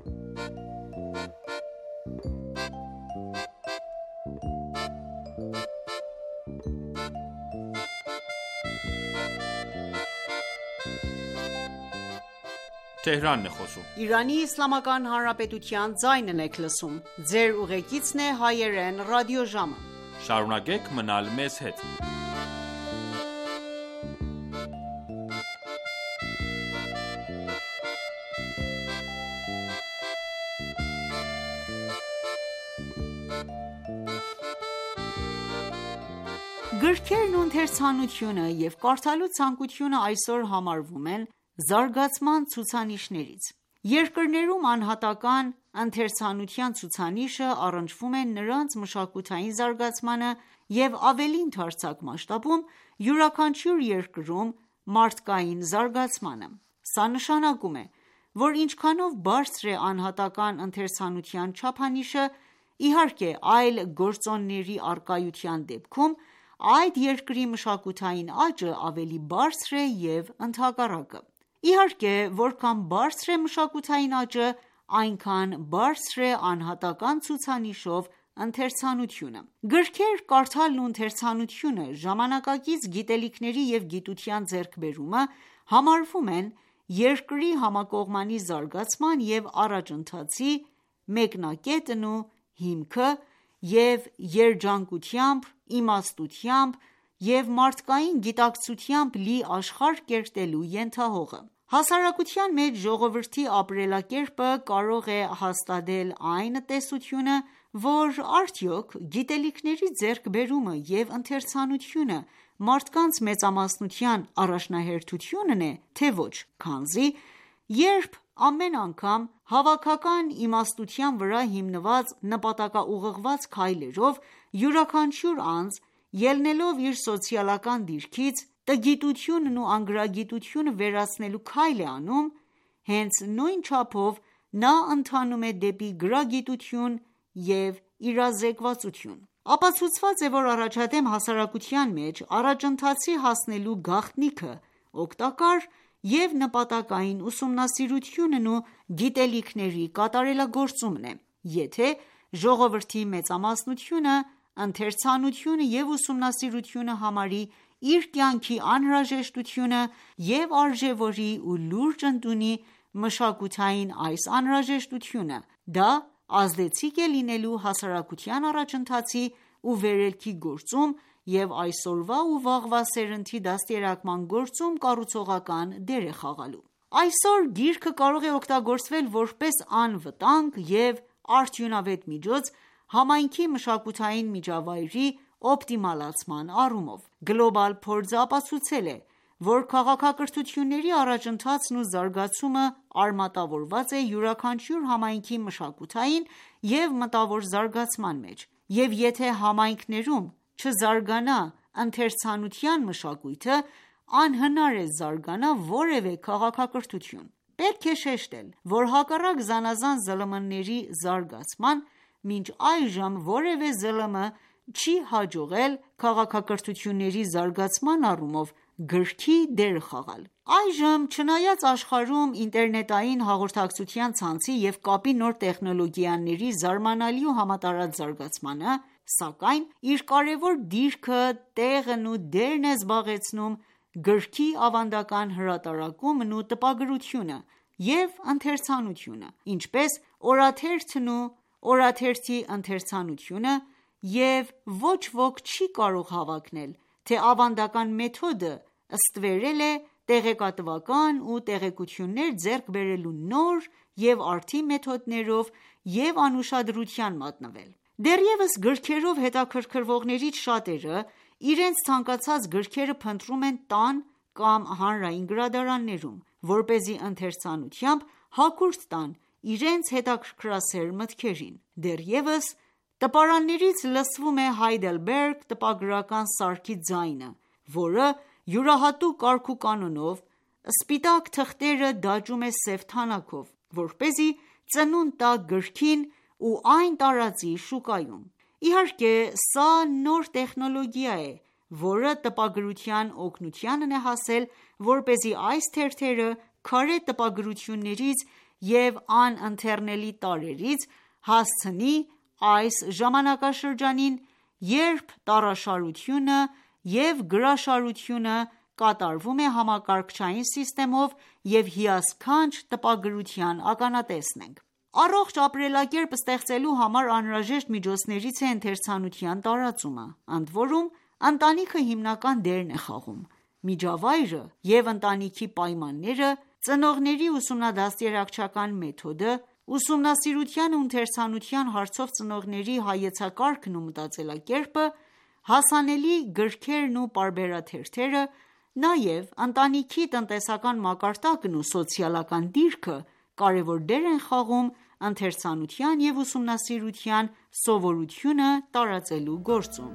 Գրքերն ու ընթերցանությունը և կարդալու ցանկությունը այսօր համարվում են զարգացման ցուցանիշներից: Երկրներում անհատական ընթերցանության ցուցանիշը առնչվում է նրանց մշակութային զարգացմանը և ավելի ընդարձակ մասշտաբում յուրաքանչյուր երկրում մարդկային զարգացմանը: Սա նշանակում է, որ ինչքանով բարձր է անհատական ընթերցանության չափանիշը Իհարկե, այլ գործոնների առկայության դեպքում այդ երկրի մշակութային աճը ավելի բարձր է և ընդհակառակը։ Իհարկե, որքան բարձր է մշակութային աճը, այնքան բարձր է անհատական ցուցանիշով ընթերցանությունը։ Գրքեր կարդալն ու ընթերցանությունը, ժամանակակից գիտելիքների և գիտության ձեռքբերումը համարվում են երկրի համակողմանի զարգացման և առաջընթացի մեկնակետն ու հիմքը և երջանկությամբ, իմաստությամբ և մարդկային գիտակցությամբ լի աշխարհ կերտելու ենթահողը։ Հասարակության մեջ ժողովրդի ապրելակերպը կարող է հաստատել այն տեսությունը, որ արդյոք գիտելիքների ձեռքբերումը և ընթերցանությունը մարդկանց մեծամասնության առաջնահերթությունն է, թե ոչ, քանզի երբ ամեն անգամ հավաքական իմաստության վրա հիմնված նպատակաուղղված քայլերով յուրաքանչյուր անձ, ելնելով իր սոցիալական դիրքից, տգիտությունն ու անգրագիտությունը վերացնելու քայլ է անում, հենց նույն չափով նա ընթանում է դեպի գրագիտություն և իրազեկվածություն։ Ապացուցված է, որ առաջադեմ հասարակության մեջ առաջընթացի հասնելու գաղտնիքը օգտակար և նպատակային ուսումնասիրությունն ու գիտելիքների կատարելագործումն է։ Եթե ժողովրդի մեծամասնությունը ընթերցանությունը և ուսումնասիրությունը համարի իր կյանքի անհրաժեշտությունը և արժևորի ու լուրջ ընդունի մշակութային այս անհրաժեշտությունը, դա ազդեցիկ է լինելու հասարակության առաջընթացի ու վերելքի գործում և այսօրվա ու վաղվա սերնդի դաստիարակման գործում կառուցողական դեր է խաղալու։ Այսօր գիրքը կարող է օգտագործվել որպես անվտանգ և արդյունավետ միջոց համայնքի մշակութային միջավայրի օպտիմալացման առումով։ Գլոբալ փորձը ապացուցել է, որ քաղաքակրթությունների առաջընթացն ու զարգացումը արմատավորված է յուրաքանչյուր համայնքի մշակութային և մտավոր զարգացման մեջ, և եթե համայնքներում չզարգանա ընթերցանության մշակույթը, անհնար է զարգանա որևէ քաղաքակրթություն։ Պետք է շեշտել, որ հակառակ զանազան ԶԼՄ-ների զարգացման, մինչ այժմ որևէ ԶԼՄ չի հաջողել քաղաքակրթությունների զարգացման առումով գրքի դեր խաղալ։ Այժմ, չնայած աշխարհում ինտերնետային հաղորդակցության ցանցի և կապի նոր տեխնոլոգիաների զարմանալի ու համատարած զարգացմանը, սակայն իր կարևոր դիրքը, տեղն ու դերն է զբաղեցնում գրքի ավանդական հրատարակումն ու տպագրությունը և ընթերցանությունը, ինչպես օրաթերթն ու օրաթերթի ընթերցանությունը, և ոչ ոք չի կարող հավակնել, թե ավանդական մեթոդը ստվերել է տեղեկատվական ու տեղեկություններ ձեռք բերելու նոր և արդի մեթոդներով և անուշադրության մատնվել։ Դեռևս գրքերով հետաքրքրվողներից շատերը իրենց ցանկացած գրքերը փնտրում են տան կամ հանրային գրադարաններում, որպեսզի ընթերցանությամբ հագուրդ տան իրենց հետաքրքրասեր մտքերին։ Դեռևս տպարաններից լսվում է Heidelberg տպագրական սարքի ձայնը, որը յուրահատուկ կարգուկանոնով սպիտակ թղթերը դաջում է սև թանաքով, որպեսզի ծնունդ տա գրքին ու այն տարածի շուկայում։ Իհարկե, սա նոր տեխնոլոգիա է, որը տպագրության օգնությանն է հասել, որպեսզի այս թերթերը քարե տպագրություններից և անընթեռնելի տարրերից հասցնի այս ժամանակաշրջանին, երբ տառաշարությունը և գրաշարությունը կատարվում է համակարգչային սիստեմով և հիասքանչ տպագրության ականատեսն ենք։ Առողջ ապրելակերպ ստեղծելու համար անհրաժեշտ միջոցներից է ընթերցանության տարածումը, ընդորում ընտանիքը հիմնական դերն է խաղում։ Միջավայրը և ընտանիքի պայմանները, ծնողների ուսումնադաստիարակչական մեթոդը, ուսումնասիրության ու ընթերցանության հարցով ծնողների հայեցակարգն ու մտածելակերպը, հասանելի գրքերն ու պարբերաթերթերը, նաև ընտանիքի տնտեսական մակարդակն ու սոցիալական դիրքը կարևոր դեր են խաղում ընթերցանության և ուսումնասիրության սովորությունը տարածելու գործում։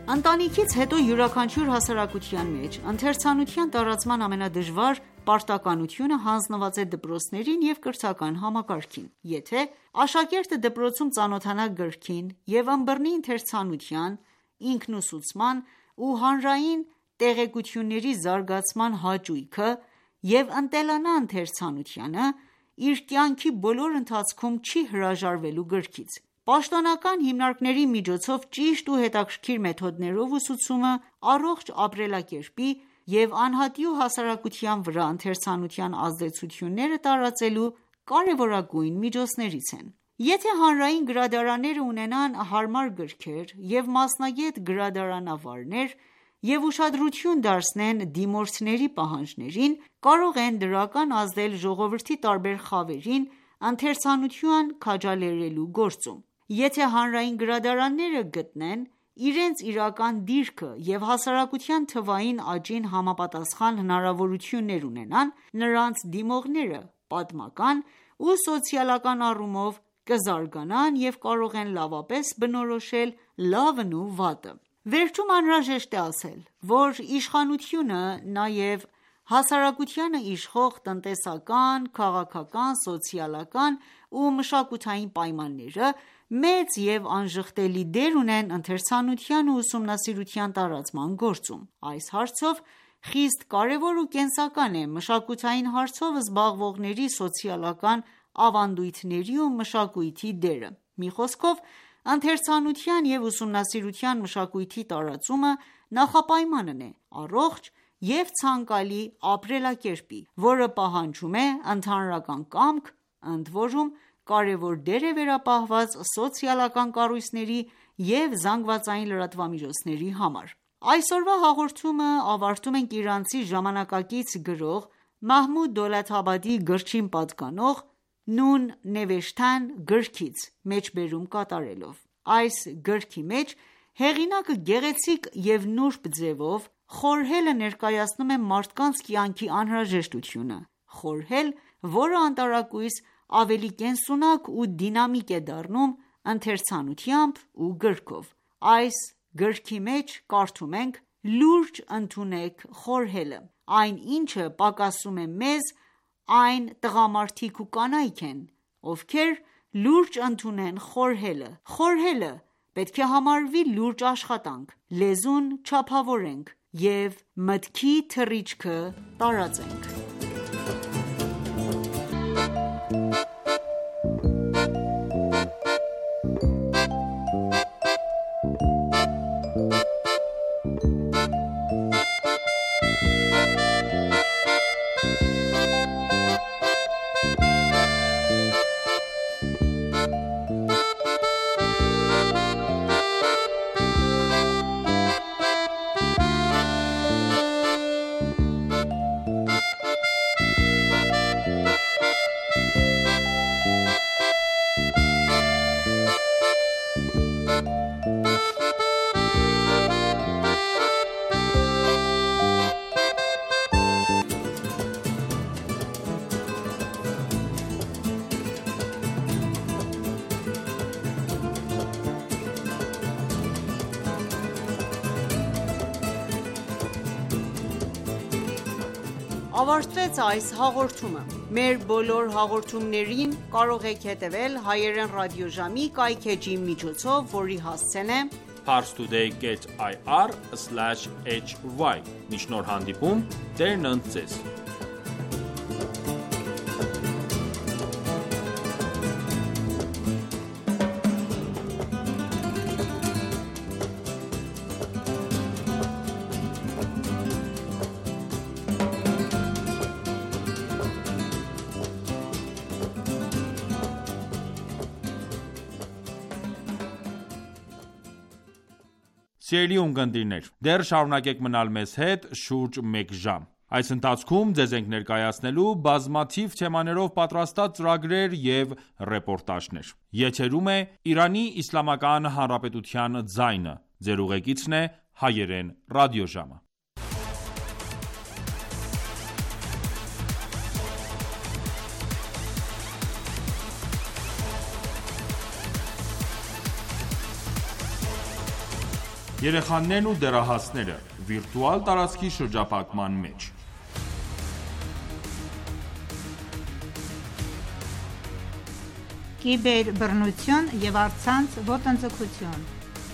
Ընտանիքից հետո յուրաքանչյուր հասարակության մեջ ընթերցանության տարածման ամենադժվար պարտականությունը հանձնված է դպրոցներին և կրթական համակարգին: Եթե աշակերտը դպրոցում ծանոթանա գրքին և ըմբռնի ընթերցանության, ինքնուսուցման ու հանրային տեղեկությունների զարգացման հաճույքը և ընտելանա ընթերցանությանը, իր կյանքի բոլոր ընթացքում չի հրաժարվելու գրքից: Պաշտոնական հիմնարկների միջոցով ճիշտ ու հետաքրքիր մեթոդներով ուսուցումը առողջ ապրելակերպի և անհատի ու հասարակության վրա ընթերցանության ազդեցությունները տարածելու կարևորագույն միջոցներից են: Եթե հանրային գրադարանները ունենան հարմար գրքեր և մասնագետ գրադարանավարներ և ուշադրություն դարձնեն դիմորդների պահանջներին, կարող են դրական ազդել ժողովրդի տարբեր խավերին ընթերցանության քաջալերելու գործում: Եթե հանրային գրադարանները գտնեն իրենց իրական դիրքը և հասարակության թվային աճին համապատասխան հնարավորություններ ունենան, նրանց դիմողները պատմական ու սոցիալական առումով կզարգանան և կարող են լավապես բնորոշել լավն ու վատը: Վերջում անհրաժեշտ է ասել, որ իշխանությունը նաև հասարակությանը իշխող տնտեսական, քաղաքական, սոցիալական ու մշակութային պայմանները մեծ և անժխտելի դեր ունեն ընթերցանության ու ուսումնասիրության տարածման գործում: Այս հարցով խիստ կարևոր ու կենսական է մշակութային հարցով զբաղվողների սոցիալական ավանդույթների ու մշակույթի դերը: Մի խոսքով, ընթերցանության և ուսումնասիրության մշակույթի տարածումը նախապայմանն է առողջ և ցանկալի ապրելակերպի, որը պահանջում է ընդհանրական կամք, ընդորում կարևոր դեր է վերապահված սոցիալական կառույցների և ԶԼՄ-ների համար: Այսօրվա հաղորդումը ավարտում ենք իրանցի ժամանակակից գրող Մահմուդ Դոլաթաբադիի գրչին պատկանող «Նուն նվեշտեն» գրքից մեջբերում կատարելով: Այս գրքի մեջ հեղինակը գեղեցիկ և նուրբ ձևով խորհելը ներկայացնում է մարդկանց կյանքի անհրաժեշտությունը: Խորհել, որը անտարակույս ավելի կենսունակ ու դինամիկ է դառնում ընթերցանությամբ ու գրքով: Այս գրքի մեջ կարդում ենք. «Լուրջ ընդունեք խորհելը: Այն ինչը պակասում է մեզ, այն տղամարդիկ ու կանայք են, ովքեր լուրջ ընդունեն խորհելը: Խորհելը պետք է համարվի լուրջ աշխատանք: Լեզուն չափավորենք և մտքի թռիչքը տարածենք»: Ավարտվեց այս հաղորդումը: Մեր բոլոր հաղորդումներին կարող եք հետևել հայերեն ռադիոժամի կայքէջի միջոցով, որի հասցեն է parstoday dot i r slash h y: Մինչ նոր հանդիպում, Տերն ընդ Ձեզ: Սիրելի ունկնդիրներ, դեռ շարունակեք մնալ մեզ հետ շուրջ մեկ ժամ: Այս ընթացքում ձեզ ենք ներկայացնելու բազմաթիվ թեմաներով պատրաստած ծրագրեր և ռեպորտաժներ: Եթերում է «Իրանի Իսլամական Հանրապետության ձայնը», Ձեր ուղեկիցն է Հայերեն ռադիոժամը: Երեխաներն ու դեռահասները վիրտուալ տարածքի շրջափակման մեջ։ Կիբերբռնություն և առցանց ոտնձգություն։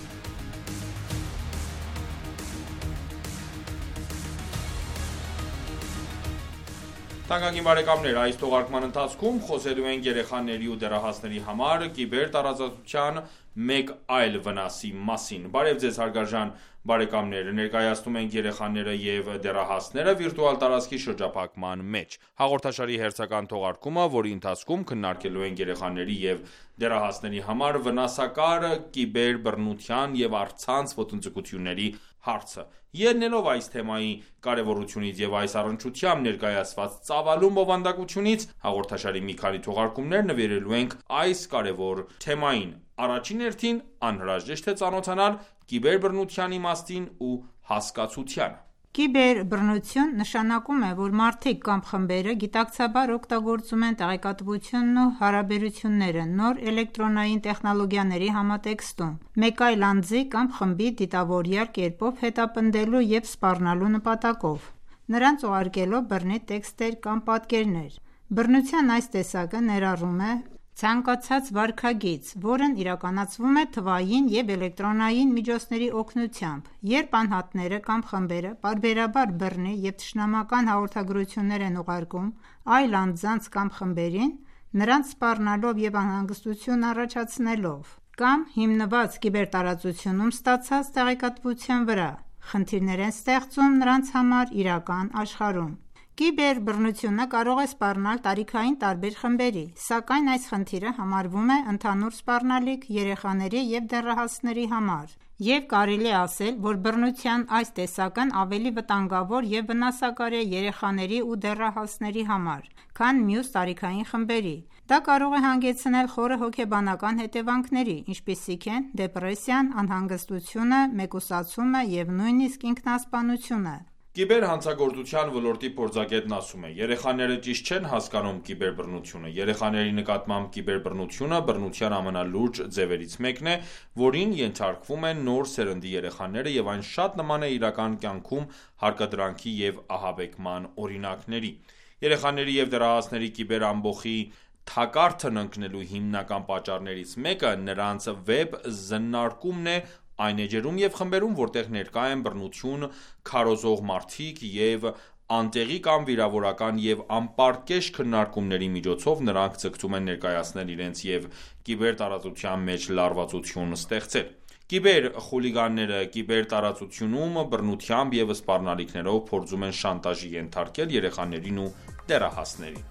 Թանկագին բարեկամներ, այս թողարկման ընթացքում խոսելու ենք երեխաների ու դեռահասների համար կիբերտարածության մեկ այլ վնասի մասին։ Բարև ձեզ հարգարժան բարեկամներ, ներկայացնում ենք երեխաները և դեռահասները վիրտուալ տարածքի շրջափակման մեջ։ Հաղորդաշարի հերթական թողարկումը, որի ընթացքում քննարկելու ենք երեխաների և դեռահասների համար վնասակար կիբերբռնության և առցանց ոտնձգությունների հարցը։ Ելնելով այս թեմայի կարևորությունից և այս առնչությամբ ներկայացված ծավալուն բովանդակությունից, հաղորդաշարի մի քանի թողարկումներ նվիրելու ենք այս կարևոր թեմային։ Առաջին հերթին անհրաժեշտ է ծանոթանալ կիբերբռնության իմաստին ու հասկացությանը։ Կիբերբռնություն նշանակում է, որ մարդիկ կամ խմբերը գիտակցաբար օգտագործում են տեղեկատվությունն ու հարաբերությունները նոր էլեկտրոնային տեխնոլոգիաների համատեքստում, մեկ այլ անձի կամ խմբի դիտավորյալ կերպով հետապնդելու և սպառնալու նպատակով, նրանց ուղարկելով բռնի տեքստեր կամ պատկերներ։ Բռնության այս տեսակը ներառում է ցանկացած վարքագիծ, որն իրականացվում է թվային և էլեկտրոնային միջոցների օգնությամբ, երբ անհատները կամ խմբերը պարբերաբար բռնի և թշնամական հաղորդագրություններ են ուղարկում այլ անձանց կամ խմբերին, նրանց սպառնալով և անհանգստություն առաջացնելով, կամ հիմնված կիբերտարածությունում ստացած տեղեկատվության վրա, խնդիրներ են ստեղծում նրանց համար իրական աշխարհում։ Կիբերբռնությունը կարող է սպառնալ տարիքային տարբեր խմբերի, սակայն այս խնդիրը համարվում է ընդհանուր սպառնալիք երեխաների և դեռահասների համար, և կարելի է ասել, որ բռնության այս տեսակն ավելի վտանգավոր և վնասակար է երեխաների ու դեռահասների համար, քան մյուս տարիքային խմբերի։ Դա կարող է հանգեցնել խորը հոգեբանական հետևանքների, ինչպիսիք են դեպրեսիան, անհանգստությունը, մեկուսացումը և նույնիսկ ինքնասպանությունը։ Կիբերհանցագործության ոլորտի փորձագետն ասում է. երեխաները ճիշտ չեն հասկանում կիբերբռնությունը։ Երեխաների նկատմամբ կիբերբռնությունը բռնության ամենալուրջ ձևերից մեկն է, որին ենթարկվում են նոր սերնդի երեխաները, և այն շատ նման է իրական կյանքում հարկադրանքի և ահաբեկման օրինակների։ Երեխաների և դեռահասների կիբերամբոխի թակարդն ընկնելու հիմնական պատճառներից մեկը նրանց վեբ զննարկումն է այն էջերում և խմբերում, որտեղ ներկա են բռնություն քարոզող մարդիկ, և անտեղի կամ վիրավորական և անպարկեշտ քննարկումների միջոցով նրանք ձգտում են ներկայացնել իրենց և կիբերտարածության մեջ լարվածություն ստեղծել։ Կիբերխուլիգանները կիբերտարածությունում բռնությամբ և սպառնալիքներով փորձում են շանտաժի ենթարկել երեխաներին ու դեռահասներին։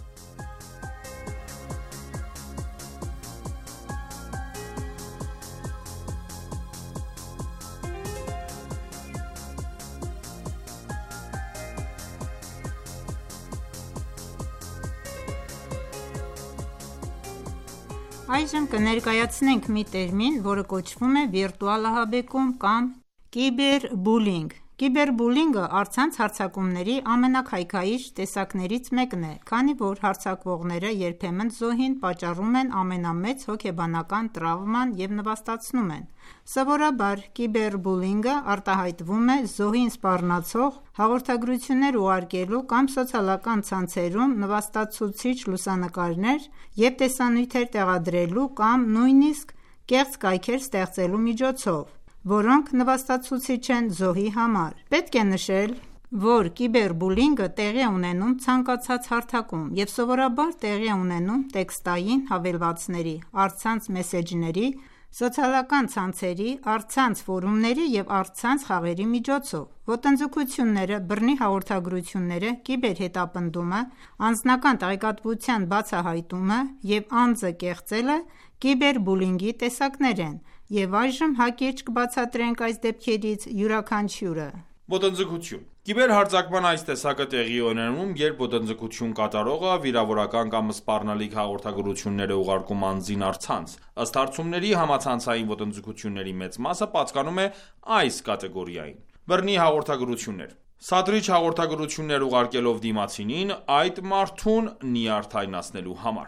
Այժմ կներկայացնենք մի տերմին, որը կոչվում է վիրտուալ ահաբեկում կամ կիբերբուլինգ։ Կիբերբուլինգը առցանց հարձակումների ամենաքայքայիչ տեսակներից մեկն է, քանի որ հարձակվողները երբեմն զոհին պատճառում են ամենամեծ հոգեբանական տրավման և նվաստացնում են։ Սովորաբար կիբերբուլինգը արտահայտվում է զոհին սպառնացող հաղորդագրություններ ուղարկելու կամ սոցիալական ցանցերում նվաստացուցիչ լուսանկարներ և տեսանյութեր տեղադրելու կամ նույնիսկ կեղծ կայքեր ստեղծելու միջոցով, որոնք նվաստացուցիչ են զոհի համար։ Պետք է նշել, որ կիբերբուլինգը տեղի է ունենում ցանկացած հարթակում և սովորաբար տեղի է ունենում տեքստային հավելվածների, առցանց մեսեջների, սոցիալական ցանցերի, առցանց ֆորումների և առցանց խաղերի միջոցով։ Ոտնձգությունները, բռնի հաղորդագրությունները, կիբերհետապնդումը, անձնական տեղեկատվության բացահայտումը և անձը կեղծելը կիբերբուլինգի տեսակներ են, և այժմ հակիրճ կբացատրենք այս դեպքերից յուրաքանչյուրը։ Ոտնձգություն Կիբերհարձակման այս տեսակը տեղի է ունենում, երբ ոտնձգություն կատարողը վիրավորական կամ սպառնալիք հաղորդագրություններ է ուղարկում անձին առցանց։ Ըստ հարցումների, համացանցային ոտնձգությունների մեծ մասը պատկանում է այս կատեգորիային։ Բռնի հաղորդագրություններ Սադրիչ հաղորդագրություններ ուղարկելով դիմացինին, այդ մարդուն նյարդայնացնելու համար։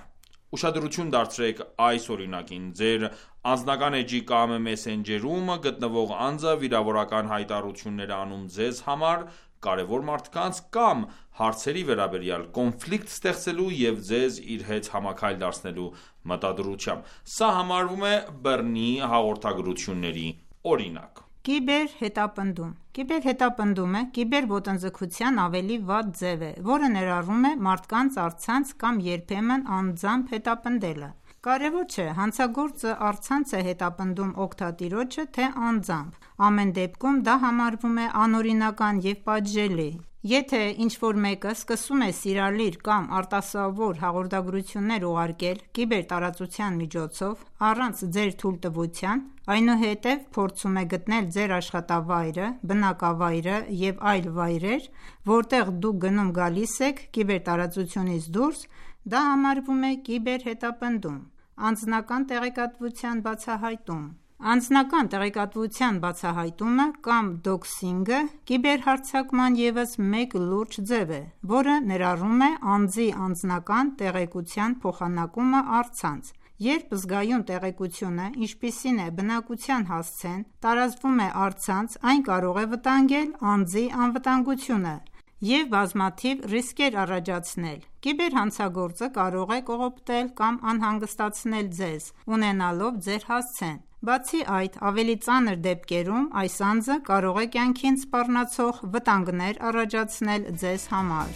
Ուշադրություն դարձրեք այս օրինակին. Ձեր անձնական էջի կամ մեսենջերում գտնվող անձը վիրավորական հայտարարություններ է անում ձեզ համար կարևոր մարդկանց կամ հարցերի վերաբերյալ կոնֆլիկտ ստեղծելու և ձեզ իր հետ համաքայլ դարձնելու մտադրությամբ: Սա համարվում է բռնի հաղորդագրությունների օրինակ: Կիբերհետապնդում Կիբերհետապնդումը կիբերոտնձգության ավելի վատ ձև է, որը ներառում է մարդկանց առցանց կամ երբեմն անձամբ հետապնդելը: Կարևոր չէ հանցագործը առցանց է հետապնդում օգտատիրոջը, թե անձամբ: Ամեն դեպքում դա համարվում է անօրինական և պատժելի: Եթե ինչ-որ մեկը սկսում է սիրալիր կամ արտասովոր հաղորդագրություններ ուղարկել կիբերտարածության միջոցով առանց ձեր թույլտվության, այնուհետև փորձում է գտնել ձեր աշխատավայրը, բնակավայրը և այլ վայրեր, որտեղ դուք գնում-գալիս եք կիբերտարածությունից դուրս, դա համարվում է կիբերհետապնդում: Անձնական տեղեկատվության բացահայտում Անձնական տեղեկատվության բացահայտումը կամ դոքսինգը կիբերհարձակման ևս մեկ լուրջ ձև է, որը ներառում է անձի անձնական տեղեկության փոխանակումը առցանց: Երբ զգայուն տեղեկությունը, ինչպիսին է բնակության հասցեն, տարածվում է առցանց, այն կարող է վտանգել անձի անվտանգությունը և բազմաթիվ ռիսկեր առաջացնել: Կիբերհանցագործը կարող է կողոպտել կամ անհանգստացնել ձեզ, ունենալով ձեր հասցեն: Բացի այդ, ավելի ծանր դեպքերում այս անձը կարող է կյանքին սպառնացող վտանգներ առաջացնել ձեզ համար: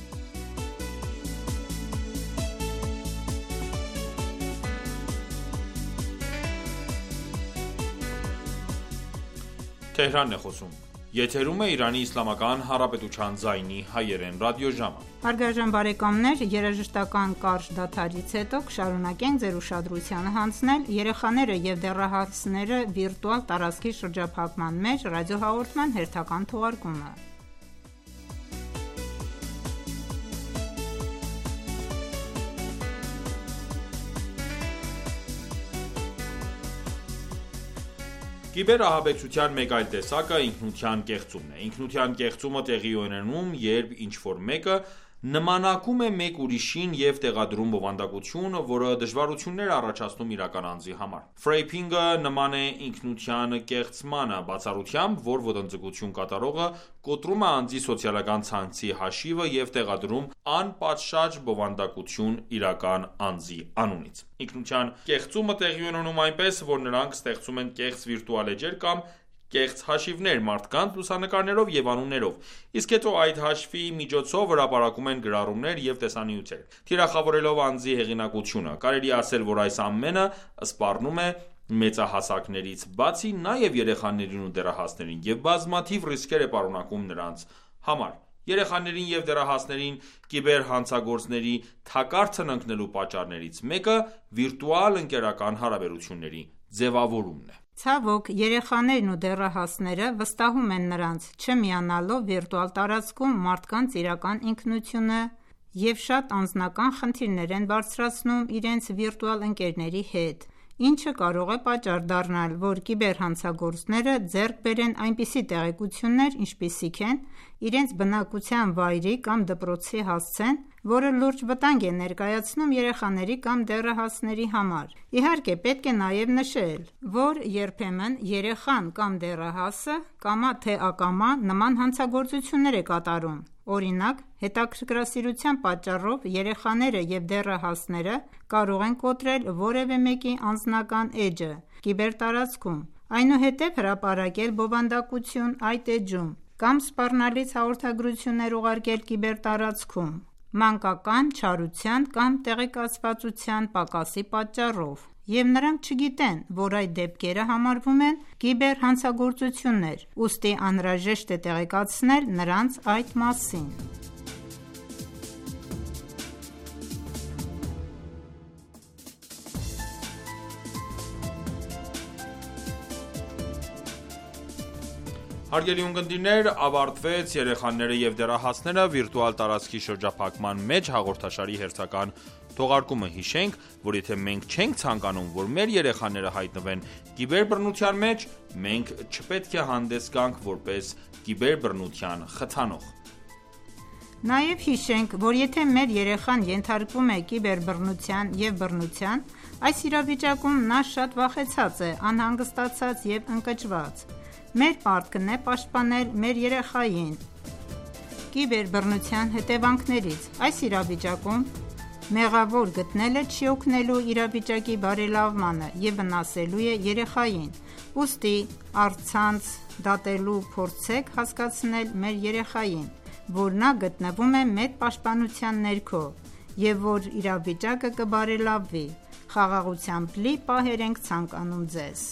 Վիրտուալ տարածքի շրջափակման մեջ ռադիոհաղորդման հերթական թողարկումը Կիբերահաբեկչության մեկ այլ տեսակը ինքնության կեղծումն է: Ինքնության կեղծումը տեղի է ունենում, երբ ինչ-որ մեկը նմանակում է մեկ ուրիշին և տեղադրում բովանդակություն, որը դժվարություններ է առաջացնում իրական անձի համար: Ֆրեյփինգը նման է ինքնության կեղծմանը, բացառությամբ, որ ոտնձգություն կատարողը կոտրում է անձի սոցիալական ցանցի հաշիվը և տեղադրում անպատշաճ բովանդակություն իրական անձի անունից: Ինքնության կեղծումը տեղի է ունենում այնպես, որ նրանք ստեղծում են կեղծ վիրտուալ էջեր կամ կեղծ հաշիվներ մարդկանց լուսանկարներով և անուններով, իսկ հետո այդ հաշվի միջոցով հրապարակում են գրառումներ և տեսանյութեր, թիրախավորելով անձի հեղինակությունը: Կարելի է ասել, որ այս ամենը սպառնում է մեծահասակներից բացի նաև երեխաներին ու դեռահասներին և բազմաթիվ ռիսկեր է պարունակում նրանց համար: Երեխաներին և դեռահասներին կիբերհանցագործների թակարդն ընկնելու պատճառներից մեկը վիրտուալ ընկերական հարաբերությունների ձևավորումն է: Ցավոք, երեխաներն ու դեռահասները վստահում են նրանց չմիանալով վիրտուալ տարածքում մարդկանց իրական ինքնությունը և շատ անձնական խնդիրներ են բարձրացնում իրենց վիրտուալ ընկերների հետ, ինչը կարող է պատճառ դառնալ, որ կիբերհանցագործները ձեռք բերեն այնպիսի տեղեկություններ, ինչպիսիք են իրենց բնակության վայրի կամ դպրոցի հասցեն, որը լուրջ վտանգ է ներկայացնում երեխաների կամ դեռահասների համար: Իհարկե պետք է նաև նշել, որ երբեմն երեխան կամ դեռահասը կամա թե ակամա նման հանցագործություններ է կատարում: Օրինակ, հետաքրքրասիրության պատճառով երեխաները և դեռահասները կարող են կոտրել որևէ մեկի անձնական էջը կիբերտարածքում, այնուհետև հրապարակել բովանդակություն այդ էջում կամ սպառնալից հաղորդագրություններ ուղարկել կիբերտարածքում մանկական չարության կամ տեղեկացվածության պակասի պատճառով: Եվ նրանք չգիտեն, որ այդ դեպքերը համարվում են կիբերհանցագործություններ, ուստի անհրաժեշտ է տեղեկացնել նրանց այդ մասին: Հարգելի ունկնդիրներ, ավարտվեց «Երեխաները և դեռահասները. վիրտուալ տարածքի շրջափակման մեջ» հաղորդաշարի հերթական թողարկումը: Հիշենք, որ եթե մենք չենք ցանկանում, որ մեր երեխաները հայտնվեն կիբերբռնության մեջ, մենք չպետք է հանդես գանք որպես կիբերբռնության խթանող: Նաև հիշենք, որ եթե մեր երեխան ենթարկվում է կիբերբռնության և բռնության, այս իրավիճակում նա շատ վախեցած է, անհանգստացած և ընկճված: Մեր պարտքն է պաշտպանել մեր երեխային կիբերբռնության հետևանքներից: Այս իրավիճակում մեղավոր գտնելը չի օգնելու իրավիճակի բարելավմանը և վնասելու է երեխային: Ուստի առցանց դատելու փորձեք հասկացնել մեր երեխային, որ նա գտնվում է մեր պաշտպանության ներքո և որ իրավիճակը կբարելավվի: Խաղաղությամբ լի պահեր ենք ցանկանում ձեզ: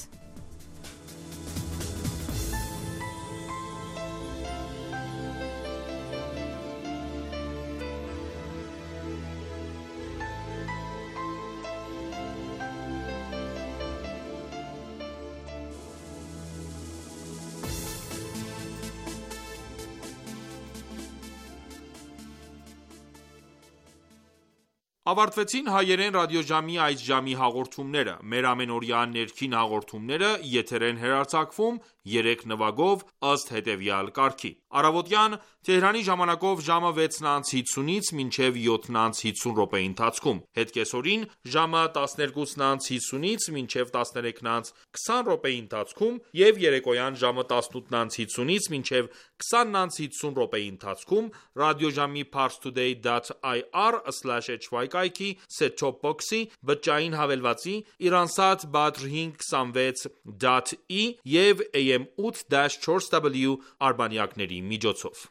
Ավարտվեցին հայերեն ռադիոժամի այս ժամի հաղորդումները: Մեր ամենօրյա ներքին հաղորդումները եթեր են հեռարձակվում երեք նվագով ըստ հետևյալ կարգի: Առավոտյան Թեհրանի ժամանակով ժամը վեցն անց հիսունից մինչև յոթն անց հիսուն րոպեի ընթացքում, հետ կեսօրին ժամը տասներկուսն անց հիսունից մինչև տասներեքն անց քսան րոպեի ընթացքում և երեկոյան ժամը տասնութն անց հիսունից մինչև քսանն անց հիսուն րոպեի ընթացքում ռադիոժամի parstoday dot i r slash h y կայքի set-top box-ի, բջջային հավելվածի, Iransat Badr հինգ քսանվեց դոտ ի և A M ութ չորս W արբանյակների միջոցով: